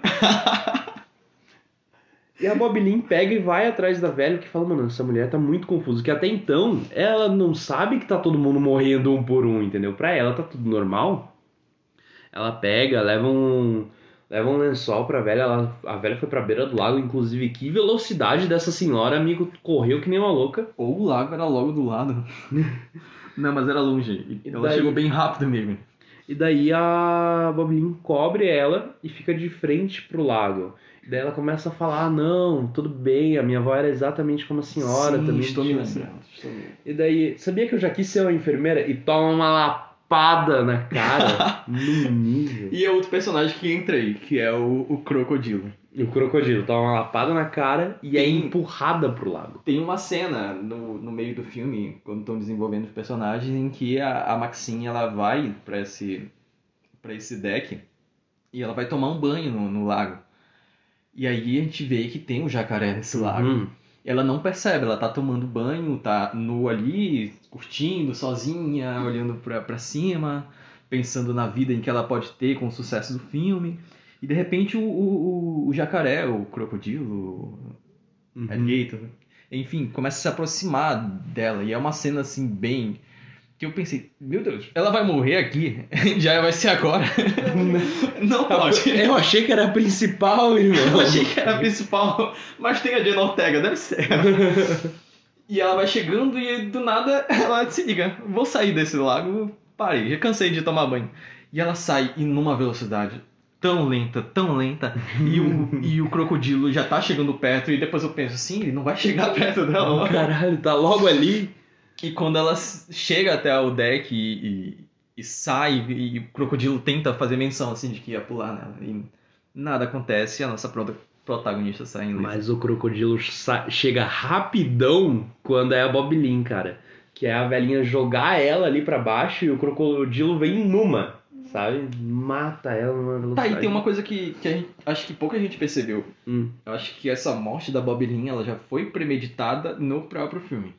Speaker 1: E a Bob Lynn pega e vai atrás da velha, que fala, mano, essa mulher tá muito confusa, que até então ela não sabe que tá todo mundo morrendo um por um, entendeu? Pra ela tá tudo normal. Ela pega, leva um... Leva um lençol pra velha, ela, a velha foi pra beira do lago, inclusive, que velocidade dessa senhora, amigo, correu que nem uma louca.
Speaker 2: Ou o lago era logo do lado. Não, mas era longe.
Speaker 1: E
Speaker 2: Ela
Speaker 1: daí-
Speaker 2: chegou bem rápido mesmo.
Speaker 1: E daí a Bob Lynn cobre ela e fica de frente pro lago. E daí ela começa a falar, ah, não, tudo bem, a minha avó era exatamente como a senhora,
Speaker 2: Sim,
Speaker 1: também
Speaker 2: estou me
Speaker 1: tinha assim.
Speaker 2: lembrando. Estou me lembrando.
Speaker 1: E daí, sabia que eu já quis ser uma enfermeira? E toma uma lapada na cara num nível.
Speaker 2: E é outro personagem que entra aí, que é o, o Crocodilo.
Speaker 1: O crocodilo toma uma lapada na cara e é
Speaker 2: Tem-
Speaker 1: empurrada pro lago.
Speaker 2: Tem uma cena no, no meio do filme, quando estão desenvolvendo os personagens, em que a, a Maxine ela vai pra esse, pra esse deck e ela vai tomar um banho no, no lago. E aí a gente vê que tem um jacaré nesse lago.
Speaker 1: Uhum.
Speaker 2: Ela não percebe, ela tá tomando banho, tá nu ali, curtindo, sozinha, olhando pra, pra cima, pensando na vida em que ela pode ter com o sucesso do filme. E de repente o, o, o jacaré, o crocodilo,
Speaker 1: Uhum.
Speaker 2: alligator, enfim, começa a se aproximar dela. E é uma cena assim bem... que eu pensei, meu Deus, ela vai morrer aqui? Já vai ser agora. Não pode.
Speaker 1: Eu achei que era a principal, irmão.
Speaker 2: Eu achei que era a principal, mas tem a Jenna Ortega, deve ser. E ela vai chegando e do nada ela se liga, vou sair desse lago, parei, já cansei de tomar banho. E ela sai e numa velocidade tão lenta, tão lenta, e o, e o crocodilo já tá chegando perto, e depois eu penso, sim, ele não vai chegar perto dela.
Speaker 1: Oh,
Speaker 2: não.
Speaker 1: caralho, tá logo ali.
Speaker 2: E quando ela chega até o deck e, e, e sai, e o crocodilo tenta fazer menção assim de que ia pular nela, e nada acontece, e a nossa prota- protagonista sai ilesa.
Speaker 1: Mas o crocodilo sa- chega rapidão quando é a Bob Lynn, cara. Que é a velhinha jogar ela ali pra baixo e o crocodilo vem numa, sabe? Mata ela numa
Speaker 2: Tá,
Speaker 1: velocidade.
Speaker 2: e tem uma coisa que, que a gente, acho que pouca gente percebeu.
Speaker 1: Hum.
Speaker 2: Eu acho que essa morte da Bob Lynn, ela já foi premeditada no próprio filme.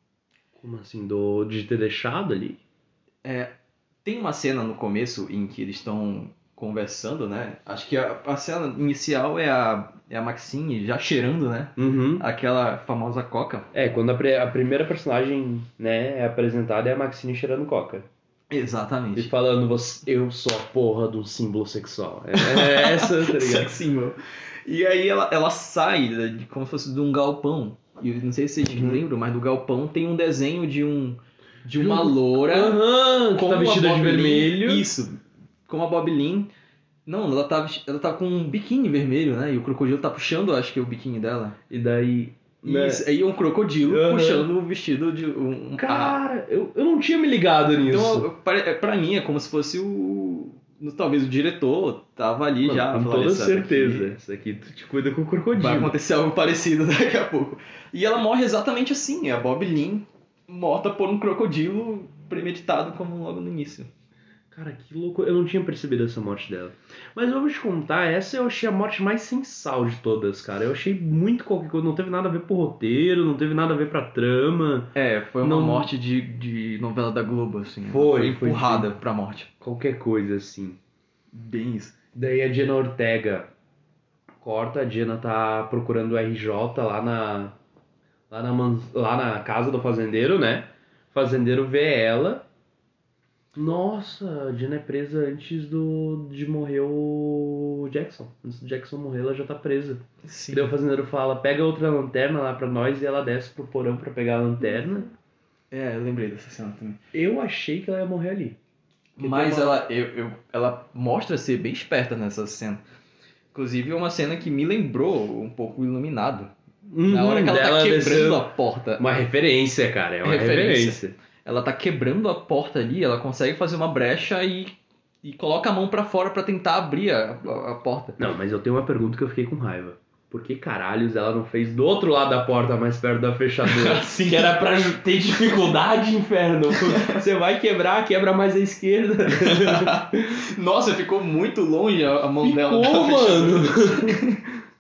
Speaker 1: Como assim? Do, de ter deixado ali?
Speaker 2: É, tem uma cena no começo em que eles estão conversando, né? Acho que a, a cena inicial é a, é a Maxine já cheirando, né?
Speaker 1: Uhum.
Speaker 2: Aquela famosa coca.
Speaker 1: É, quando a, pre- a primeira personagem, né, é apresentada é a Maxine cheirando coca. E
Speaker 2: Exatamente.
Speaker 1: falando, "Você- eu sou a porra do símbolo sexual. É, é essa, tá ligado?
Speaker 2: Sex symbol. E aí ela, ela sai de, como se fosse de um galpão. E eu não sei se vocês
Speaker 1: Uhum.
Speaker 2: lembram, mas no galpão tem um desenho de um de uma loura
Speaker 1: Aham, que
Speaker 2: com
Speaker 1: tá
Speaker 2: a
Speaker 1: vestida de
Speaker 2: Bob Lynn.
Speaker 1: vermelho.
Speaker 2: Isso. Com a Bob Lynn. Não, ela tá, vesti- ela tá com um biquíni vermelho, né? E o crocodilo tá puxando, acho que é o biquíni dela.
Speaker 1: E daí... né?
Speaker 2: Isso, aí é um crocodilo
Speaker 1: Aham.
Speaker 2: puxando o vestido de um... um-
Speaker 1: Cara, eu, eu não tinha me ligado nisso.
Speaker 2: Então, eu- pra, é, pra mim, é como se fosse o... Talvez o diretor tava ali
Speaker 1: Mano,
Speaker 2: já.
Speaker 1: com
Speaker 2: falando,
Speaker 1: toda
Speaker 2: "Essa
Speaker 1: certeza.
Speaker 2: aqui
Speaker 1: Isso aqui tu te cuida com o crocodilo.
Speaker 2: Vai acontecer algo parecido daqui a pouco." E ela morre exatamente assim. É a Bob Lynn morta por um crocodilo premeditado como logo no início.
Speaker 1: Cara, que louco. Eu não tinha percebido essa morte dela. Mas eu vou te contar, essa eu achei a morte mais sem sal de todas, cara. Eu achei muito qualquer coisa. Não teve nada a ver pro roteiro, não teve nada a ver pra trama.
Speaker 2: É, foi uma
Speaker 1: Não-
Speaker 2: morte de, de novela da Globo, assim. Ela
Speaker 1: Foi, foi,
Speaker 2: empurrada pra morte.
Speaker 1: Qualquer coisa, assim.
Speaker 2: Bem isso.
Speaker 1: Daí a Jenna Ortega corta, a Jenna tá procurando o R J lá na, lá na, man- lá na casa do fazendeiro, né? O fazendeiro vê ela. Nossa, a Jenna é presa antes do, de morrer o Jackson. Antes do Jackson morrer, ela já tá presa.
Speaker 2: Sim.
Speaker 1: E daí o fazendeiro fala, pega outra lanterna lá pra nós, e ela desce pro porão pra pegar a lanterna.
Speaker 2: É, eu lembrei dessa cena também.
Speaker 1: Eu achei que ela ia morrer ali. Que
Speaker 2: Mas
Speaker 1: tem uma-
Speaker 2: ela, eu, eu- ela mostra ser bem esperta nessa cena. Inclusive, é uma cena que me lembrou um pouco o Iluminado. Na hora que ela tá
Speaker 1: Uhum, dela
Speaker 2: quebrando
Speaker 1: descendo-
Speaker 2: a porta.
Speaker 1: Uma referência, cara, é uma
Speaker 2: Referência.
Speaker 1: referência.
Speaker 2: Ela tá quebrando a porta ali, ela consegue fazer uma brecha e, e coloca a mão pra fora pra tentar abrir a, a- a porta.
Speaker 1: Não, mas eu tenho uma pergunta que eu fiquei com raiva. Por que caralhos ela não fez do outro lado da porta, mais perto da fechadura?
Speaker 2: Sim.
Speaker 1: Que era pra ter dificuldade, inferno. Você vai quebrar, quebra mais à esquerda.
Speaker 2: Nossa, ficou muito longe a, a mão dela.
Speaker 1: Ficou,
Speaker 2: da fechadura.
Speaker 1: mano.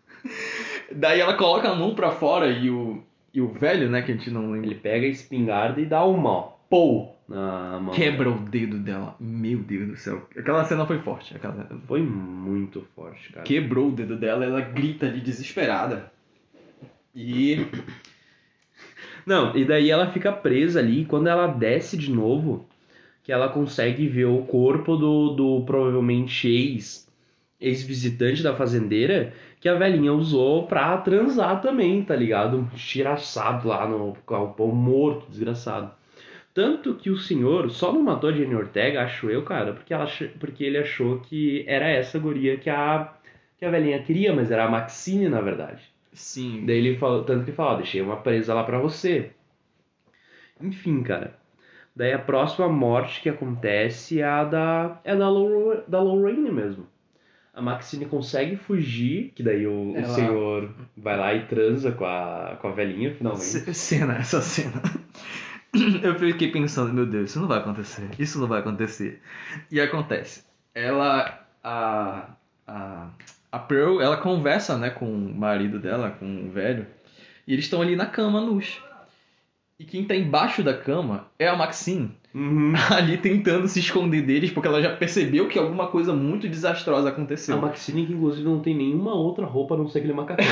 Speaker 2: Daí ela coloca a mão pra fora e o, e o velho, né, que a gente não lembra,
Speaker 1: Ele pega a espingarda e dá uma, ó. Pou! Na mão.
Speaker 2: quebra o dedo dela. Meu Deus do céu. Aquela cena foi forte. Aquela...
Speaker 1: Foi muito forte, cara.
Speaker 2: Quebrou o dedo dela, ela grita ali desesperada. E...
Speaker 1: Não, e daí ela fica presa ali, e quando ela desce de novo, que ela consegue ver o corpo do, do provavelmente ex, ex-visitante da fazendeira, que a velhinha usou pra transar também, tá ligado? Um tiraçado lá no galpão, morto, desgraçado. Tanto que o senhor só não matou a Jenny Ortega, acho eu, cara, porque, ela, ach- porque ele achou que era essa guria que a, que a velhinha queria, mas era a Maxine, na verdade.
Speaker 2: Sim.
Speaker 1: Daí ele falou, tanto que ele falou, ó, deixei uma presa lá pra você. Enfim, cara. Daí a próxima morte que acontece é a da, é da, Lor- da Lorraine mesmo. A Maxine consegue fugir, que daí o, o
Speaker 2: Ela-
Speaker 1: senhor vai lá e transa com a, com a velhinha, finalmente.
Speaker 2: C- Cena, essa cena. Eu fiquei pensando, meu Deus, isso não vai acontecer. Isso não vai acontecer. E acontece. Ela, a, a, a Pearl, ela conversa, né, com o marido dela, com o velho. E eles estão ali na cama, nus. E quem tá embaixo da cama é a Maxine.
Speaker 1: Uhum.
Speaker 2: Ali tentando se esconder deles, porque ela já percebeu que alguma coisa muito desastrosa aconteceu.
Speaker 1: A Maxine, que inclusive não tem nenhuma outra roupa a não ser aquele macacão.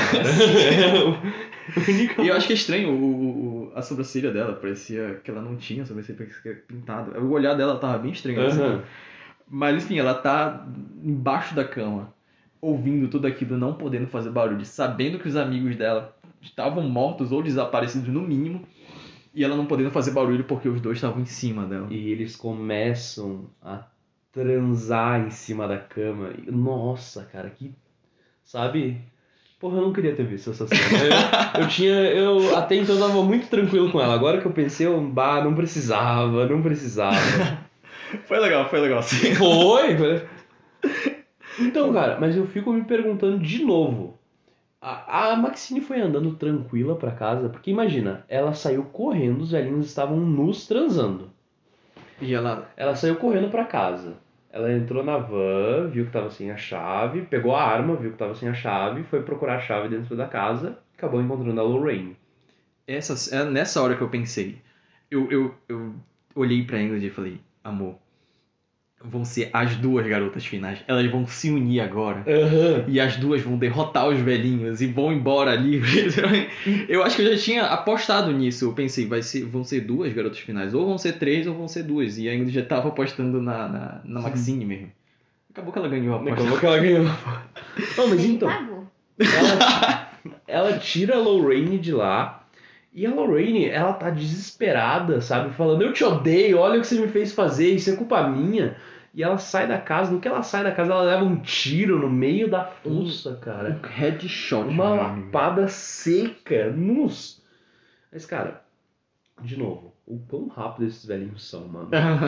Speaker 1: É a única
Speaker 2: E eu acho que é estranho, o, o- a sobrancelha dela parecia que ela não tinha sobrancelha, parecia pintada. O olhar dela tava bem estranho. assim.
Speaker 1: Aham.
Speaker 2: Mas enfim, ela tá embaixo da cama, ouvindo tudo aquilo, não podendo fazer barulho, sabendo que os amigos dela estavam mortos ou desaparecidos no mínimo, e ela não podendo fazer barulho porque os dois estavam em cima dela.
Speaker 1: E eles começam a transar em cima da cama. E, nossa, cara, que. Sabe? Porra, eu não queria ter visto essa cena. Eu, eu tinha. Eu até então tava muito tranquilo com ela. Agora que eu pensei, eu, bah, não precisava, não precisava.
Speaker 2: Foi legal, foi legal, sim.
Speaker 1: Foi, foi. Então, cara, mas eu fico me perguntando de novo. A, a Maxine foi andando tranquila pra casa, porque imagina, ela saiu correndo, os velhinhos estavam nus transando.
Speaker 2: E ela...
Speaker 1: Ela saiu correndo pra casa. Ela entrou na van, viu que tava sem a chave, pegou a arma, viu que tava sem a chave, foi procurar a chave dentro da casa, acabou encontrando a Lorraine.
Speaker 2: Essa, é nessa hora que eu pensei, eu, eu, eu olhei pra Ingrid e falei, amor, vão ser as duas garotas finais. Elas vão se unir agora.
Speaker 1: Aham.
Speaker 2: E as duas vão derrotar os velhinhos e vão embora ali. Eu acho que eu já tinha apostado nisso. Eu pensei, vai ser, vão ser duas garotas finais. Ou vão ser três ou vão ser duas. E ainda já tava apostando na, na, na Maxine mesmo. Acabou que ela ganhou a aposta.
Speaker 1: Acabou que ela ganhou. Não, mas
Speaker 3: Ele
Speaker 1: então,
Speaker 3: pagou.
Speaker 1: ela, ela tira a Lorraine de lá. E a Lorraine, ela tá desesperada, sabe? Falando, eu te odeio, olha o que você me fez fazer, isso é culpa minha. E ela sai da casa, no que ela sai da casa, ela leva um tiro no meio da fuça, cara.
Speaker 2: Um headshot.
Speaker 1: Uma
Speaker 2: meu amigo.
Speaker 1: lapada seca. Nossa. Mas, cara, de novo, o quão rápido esses velhinhos são, mano.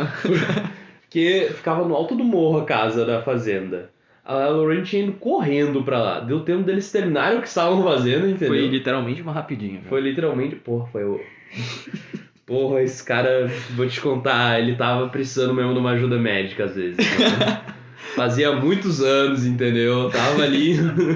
Speaker 1: Porque ficava no alto do morro a casa da fazenda. A Lorraine tinha ido correndo pra lá. Deu tempo deles terminarem o que estavam fazendo, entendeu?
Speaker 2: Foi literalmente uma rapidinha.
Speaker 1: Foi literalmente... Porra, foi o... Porra, esse cara, vou te contar, ele tava precisando mesmo de uma ajuda médica às vezes. Né? Fazia muitos anos, entendeu? Tava ali...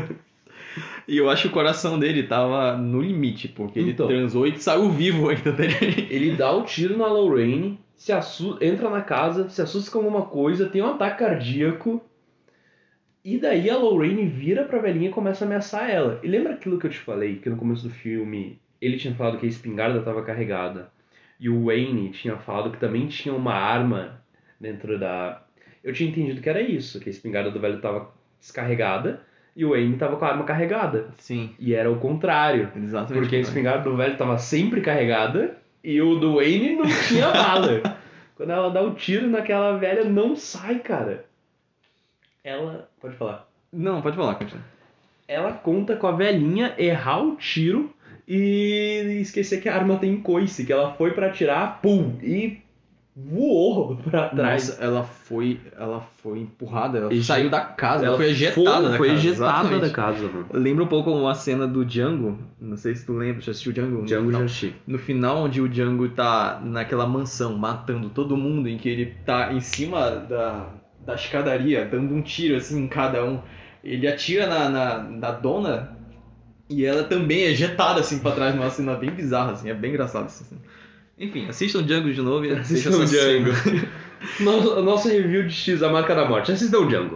Speaker 2: E eu acho que o coração dele tava no limite, porque ele
Speaker 1: Então.
Speaker 2: transou e saiu vivo ainda dele.
Speaker 1: Ele dá o tiro na Lorraine, se assu- entra na casa, se assusta com alguma coisa, tem um ataque cardíaco. E daí a Lorraine vira pra velhinha e começa a ameaçar ela. E lembra aquilo que eu te falei, que no começo do filme ele tinha falado que a espingarda estava carregada. E o Wayne tinha falado que também tinha uma arma dentro da... Eu tinha entendido que era isso, que a espingarda do velho estava descarregada e o Wayne estava com a arma carregada.
Speaker 2: Sim,
Speaker 1: E era o contrário.
Speaker 2: exatamente.
Speaker 1: Porque a espingarda do velho estava sempre carregada e o do Wayne não tinha bala. Quando ela dá o tiro naquela velha, não sai, cara. Ela... Pode falar.
Speaker 2: Não, pode falar, Cristiano.
Speaker 1: Ela conta com a velhinha errar o tiro e esquecer que a arma tem coice, que ela foi pra atirar, pum, e voou pra trás.
Speaker 2: Nossa, ela foi, ela foi empurrada, ela
Speaker 1: E
Speaker 2: saiu da casa, ela
Speaker 1: Ela
Speaker 2: foi ejetada da
Speaker 1: foi
Speaker 2: casa.
Speaker 1: ejetada
Speaker 2: exatamente.
Speaker 1: da casa, mano.
Speaker 2: Lembra um pouco uma cena do Django, não sei se tu lembra, já assistiu Django?
Speaker 1: Django
Speaker 2: no
Speaker 1: já
Speaker 2: final,
Speaker 1: assisti.
Speaker 2: no final onde o Django tá naquela mansão matando todo mundo, em que ele tá em cima da, da escadaria, dando um tiro assim em cada um. Ele atira na, na, na dona e ela também é ejetada assim pra trás, numa cena bem bizarra, assim, é bem engraçado isso. Assim. Enfim, assistam Django de novo e assistam
Speaker 1: Assistam
Speaker 2: essa
Speaker 1: Django.
Speaker 2: cena.
Speaker 1: Nosso, nosso review de X, A Marca da Morte. Assistam Django.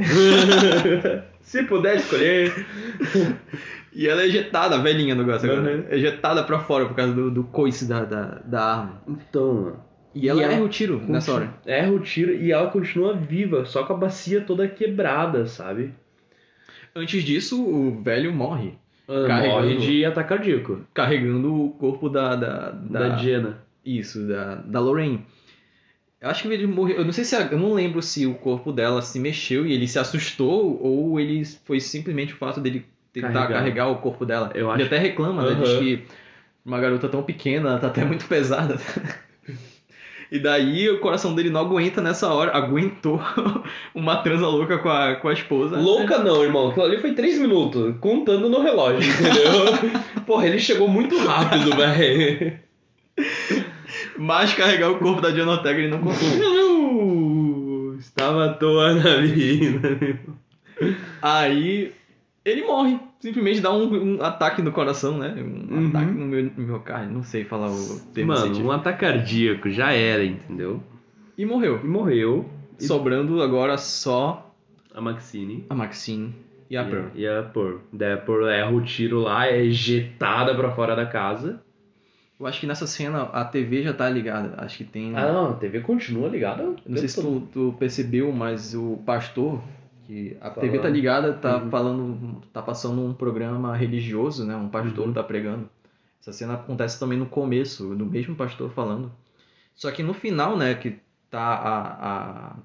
Speaker 1: Se puder escolher.
Speaker 2: E ela é ejetada, a velhinha no negócio agora.
Speaker 1: Uhum.
Speaker 2: É ejetada pra fora por causa do, do coice da, da, da arma.
Speaker 1: Então, mano.
Speaker 2: E ela
Speaker 1: E ela
Speaker 2: erra o tiro nessa hora.
Speaker 1: Erra o tiro e ela continua viva, só com a bacia toda quebrada, sabe?
Speaker 2: Antes disso, o velho morre.
Speaker 1: Ela
Speaker 2: Carregando-
Speaker 1: morre de ataque cardíaco.
Speaker 2: Carregando o corpo da... Da,
Speaker 1: Da, Jenna.
Speaker 2: Isso, da, da Lorraine. Eu acho que ele morreu... Eu não sei se... Eu não lembro se o corpo dela se mexeu e ele se assustou ou ele foi simplesmente o fato dele tentar
Speaker 1: Carregar.
Speaker 2: carregar, o corpo dela.
Speaker 1: Eu
Speaker 2: Ele
Speaker 1: acho-
Speaker 2: até reclama, né?
Speaker 1: Aham.
Speaker 2: Diz que uma garota tão pequena, ela tá até muito pesada. E daí o coração dele não aguenta nessa hora, aguentou uma transa louca com a, com a esposa.
Speaker 1: Louca não, irmão. Aquilo ali foi três minutos, contando no relógio, entendeu? Porra, ele chegou muito rápido, velho.
Speaker 2: Mas carregar o corpo da Diana Ortega ele não conseguiu.
Speaker 1: Não, estava à toa na vida.
Speaker 2: Aí ele morre. Simplesmente dá um, um ataque no coração, né? Um
Speaker 1: Uhum.
Speaker 2: ataque no meu, no meu carne. Não sei falar o termo
Speaker 1: Mano,
Speaker 2: científico.
Speaker 1: um ataque cardíaco, já era, entendeu?
Speaker 2: E morreu.
Speaker 1: E morreu. E
Speaker 2: Sobrando agora só
Speaker 1: a Maxine
Speaker 2: a Maxine e a Pearl.
Speaker 1: e a Pearl. Daí a Pearl erra o tiro lá, é ejetada pra fora da casa.
Speaker 2: Eu acho que nessa cena a T V já tá ligada. Acho que tem...
Speaker 1: Ah, não, a T V continua ligada.
Speaker 2: Eu não sei se tu, tu percebeu, mas o pastor, que a T V tá ligada, tá
Speaker 1: Uhum.
Speaker 2: falando, tá passando um programa religioso, né? Um pastor
Speaker 1: Uhum.
Speaker 2: tá pregando. Essa cena acontece também no começo, do mesmo pastor falando. Só que no final, né, que tá a, a,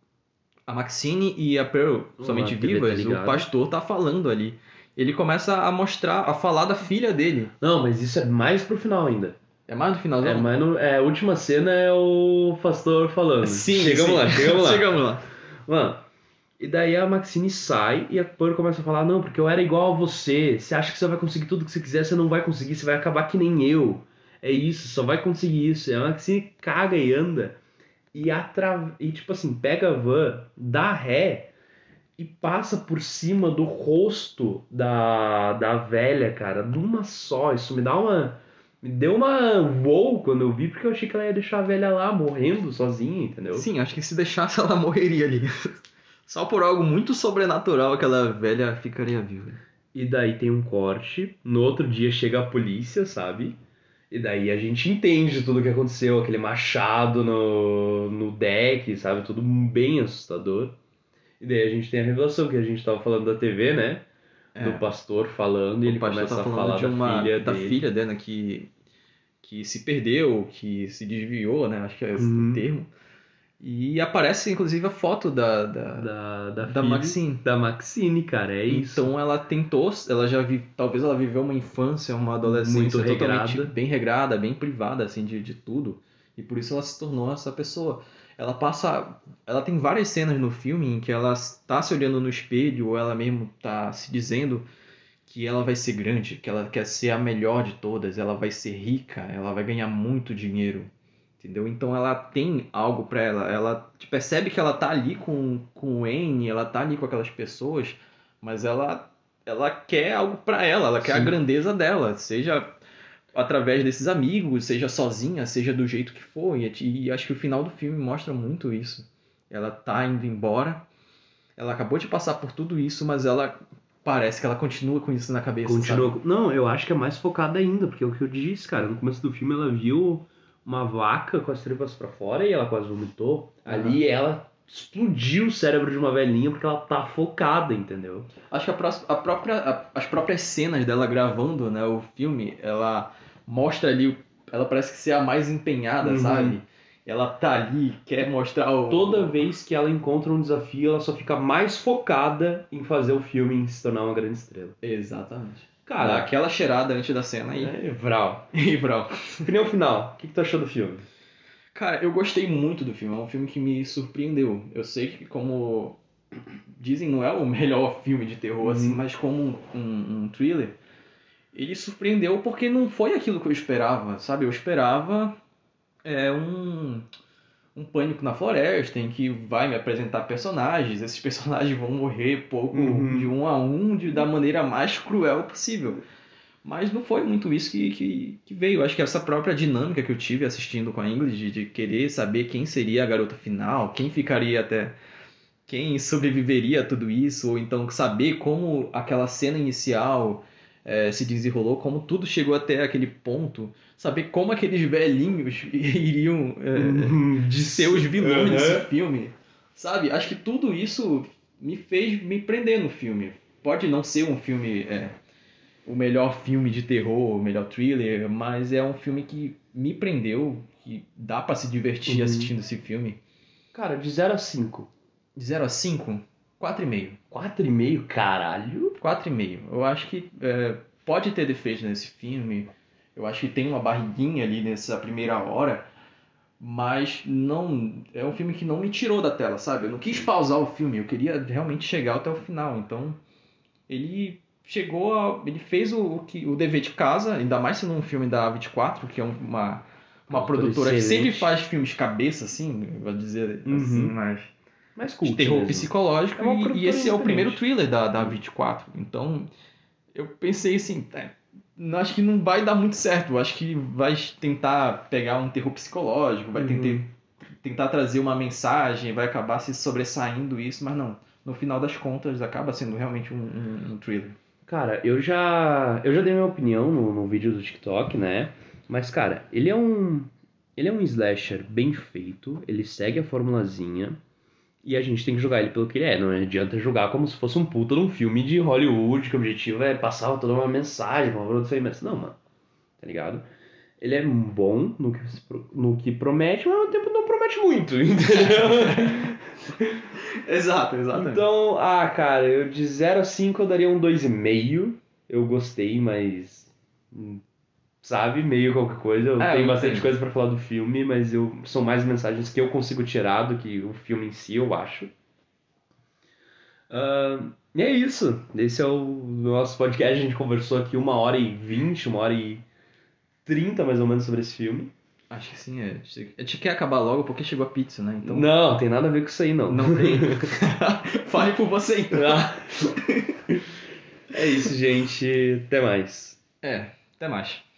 Speaker 2: a Maxine e a Pearl somente
Speaker 1: a T V tá
Speaker 2: vivas, o
Speaker 1: ligada.
Speaker 2: pastor tá falando ali. Ele começa a mostrar, a falar da filha dele.
Speaker 1: Não, mas isso é mais pro final ainda.
Speaker 2: É mais no finalzão?
Speaker 1: É, mas no, é, a última cena é o pastor falando.
Speaker 2: Sim,
Speaker 1: chegamos
Speaker 2: sim.
Speaker 1: lá, chegamos lá.
Speaker 2: Chegamos lá.
Speaker 1: Mano, e daí a Maxine sai e a Pearl começa a falar, não, porque eu era igual a você. Você acha que você vai conseguir tudo que você quiser, você não vai conseguir, você vai acabar que nem eu. É isso, só vai conseguir isso. E a Maxine caga e anda e, atra... e tipo assim, pega a van, dá ré e passa por cima do rosto da, da velha, cara, de uma só. Isso me dá uma... Me deu uma wow quando eu vi, porque eu achei que ela ia deixar a velha lá, morrendo sozinha, entendeu?
Speaker 2: Sim, acho que se deixasse ela morreria ali. Só por algo muito sobrenatural aquela velha ficaria viva.
Speaker 1: E daí tem um corte, no outro dia chega a polícia, sabe? E daí a gente entende tudo o que aconteceu, aquele machado no, no deck, sabe? Tudo bem assustador. E daí a gente tem a revelação que a gente tava falando da T V, né?
Speaker 2: É.
Speaker 1: Do pastor falando, e ele
Speaker 2: O pastor
Speaker 1: começa
Speaker 2: tá
Speaker 1: a
Speaker 2: falando
Speaker 1: falar
Speaker 2: de
Speaker 1: da
Speaker 2: uma,
Speaker 1: filha
Speaker 2: da
Speaker 1: dele.
Speaker 2: filha dela que, que se perdeu, que se desviou, né? Acho que é esse
Speaker 1: Uhum.
Speaker 2: o termo. E aparece, inclusive, a foto da, da,
Speaker 1: Da, da,
Speaker 2: Da
Speaker 1: filha-
Speaker 2: Maxine.
Speaker 1: Da Maxine, cara, é isso.
Speaker 2: Então ela tentou, ela já vi, talvez ela viveu uma infância, uma adolescência
Speaker 1: Muito
Speaker 2: totalmente
Speaker 1: regrada.
Speaker 2: bem regrada, bem privada assim de, de tudo. E por isso ela se tornou essa pessoa. Ela passa, ela tem várias cenas no filme em que ela está se olhando no espelho ou ela mesmo está se dizendo que ela vai ser grande, que ela quer ser a melhor de todas, ela vai ser rica, ela vai ganhar muito dinheiro. Entendeu? Então ela tem algo pra ela. Ela percebe que ela tá ali com, com o N, ela tá ali com aquelas pessoas, mas ela, ela quer algo pra ela, ela quer
Speaker 1: Sim.
Speaker 2: a grandeza dela, seja através desses amigos, seja sozinha, seja do jeito que for. E, e acho que o final do filme mostra muito isso. Ela tá indo embora, ela acabou de passar por tudo isso, mas ela parece que ela continua com isso na cabeça.
Speaker 1: Continua.
Speaker 2: Sabe?
Speaker 1: Não, eu acho que é mais focada ainda, porque é o que eu disse, cara. No começo do filme ela viu uma vaca com as tripas pra fora e ela quase vomitou.
Speaker 2: Uhum.
Speaker 1: Ali ela explodiu o cérebro de uma velhinha porque ela tá focada, entendeu?
Speaker 2: Acho que a próxima- a própria, a- as próprias cenas dela gravando, né, o filme, ela mostra ali, o- ela parece que ser a mais empenhada,
Speaker 1: Uhum.
Speaker 2: sabe? Ela tá ali, quer mostrar o...
Speaker 1: Toda vez que ela encontra um desafio, ela só fica mais focada em fazer o filme e se tornar uma grande estrela.
Speaker 2: Exatamente. Dá
Speaker 1: Cara,
Speaker 2: aquela cheirada antes da cena aí.
Speaker 1: é Vral.
Speaker 2: E pronto.
Speaker 1: Opinião final. O que, que tu achou do filme?
Speaker 2: Cara, eu gostei muito do filme, é um filme que me surpreendeu. Eu sei que, como dizem, não é o melhor filme de terror,
Speaker 1: Uhum.
Speaker 2: assim, mas como um, um, um thriller, ele surpreendeu porque não foi aquilo que eu esperava, sabe? Eu esperava é, um, um pânico na floresta, em que vai me apresentar personagens, esses personagens vão morrer pouco
Speaker 1: Uhum.
Speaker 2: de um a um, de, da maneira mais cruel possível. Mas não foi muito isso que, que, que veio. Acho que essa própria dinâmica que eu tive assistindo com a Ingrid, de, de querer saber quem seria a garota final, quem ficaria até... quem sobreviveria a tudo isso, ou então saber como aquela cena inicial eh, se desenrolou, como tudo chegou até aquele ponto, saber como aqueles velhinhos iriam eh, de ser os vilões
Speaker 1: Uhum.
Speaker 2: desse filme, sabe? Acho que tudo isso me fez me prender no filme. Pode não ser um filme, eh, o melhor filme de terror, o melhor thriller, mas é um filme que me prendeu, que dá pra se divertir
Speaker 1: Uhum.
Speaker 2: assistindo esse filme.
Speaker 1: Cara, de zero a cinco.
Speaker 2: De zero a cinco, quatro e meio.
Speaker 1: quatro e meio, caralho.
Speaker 2: quatro e meio. Eu acho que é, pode ter defeito nesse filme. Eu acho que tem uma barriguinha ali nessa primeira hora. mas não é um filme que não me tirou da tela, sabe? Eu não quis pausar o filme, eu queria realmente chegar até o final. Então, ele chegou a, ele fez o, o, que, o dever de casa, ainda mais sendo um filme da A vinte e quatro, que é um- uma, uma produtora que
Speaker 1: Excelente.
Speaker 2: sempre faz filmes cabeça, assim, vou dizer assim,
Speaker 1: Uhum.
Speaker 2: mas
Speaker 1: Mais
Speaker 2: de
Speaker 1: cult
Speaker 2: terror
Speaker 1: mesmo.
Speaker 2: psicológico,
Speaker 1: É uma
Speaker 2: e, e
Speaker 1: produtora
Speaker 2: esse é o
Speaker 1: diferente.
Speaker 2: primeiro thriller da, da A vinte e quatro. Então, eu pensei assim, é, não- acho que não vai dar muito certo. Eu acho que vai tentar pegar um terror psicológico, vai
Speaker 1: Uhum.
Speaker 2: tentar, tentar trazer uma mensagem, vai acabar se sobressaindo isso, mas não. No final das contas, acaba sendo realmente um, um, um thriller.
Speaker 1: Cara, eu já, eu já dei minha opinião no, no vídeo do TikTok, né? Mas, cara, ele é um, ele é um slasher bem feito, ele segue a formulazinha e a gente tem que jogar ele pelo que ele é. Não adianta jogar como se fosse um puta de um filme de Hollywood, que o objetivo é passar toda uma mensagem, uma produção imensa. Não, mano, tá ligado? Ele é bom no que, se pro- no que promete, mas ao mesmo tempo não promete muito, entendeu?
Speaker 2: Exato, exatamente.
Speaker 1: Então, ah, cara, eu de zero a cinco eu daria um dois vírgula cinco. Eu gostei, mas. hum, Sabe, meio qualquer coisa. Eu
Speaker 2: É,
Speaker 1: tenho
Speaker 2: eu
Speaker 1: bastante
Speaker 2: entendo.
Speaker 1: coisa pra falar do filme, mas eu são mais mensagens que eu consigo tirar do que o filme em si, eu acho. Ah, e é isso. Esse é o nosso podcast. A gente conversou aqui uma hora e vinte, uma hora e trinta mais ou menos sobre esse filme.
Speaker 2: Acho que sim, é. A gente quer acabar logo porque chegou a pizza, né? Então.
Speaker 1: Não, tem nada a ver com isso aí, não.
Speaker 2: Não tem. Fale por você então.
Speaker 1: Ah. É isso, gente. Até mais.
Speaker 2: É, até mais.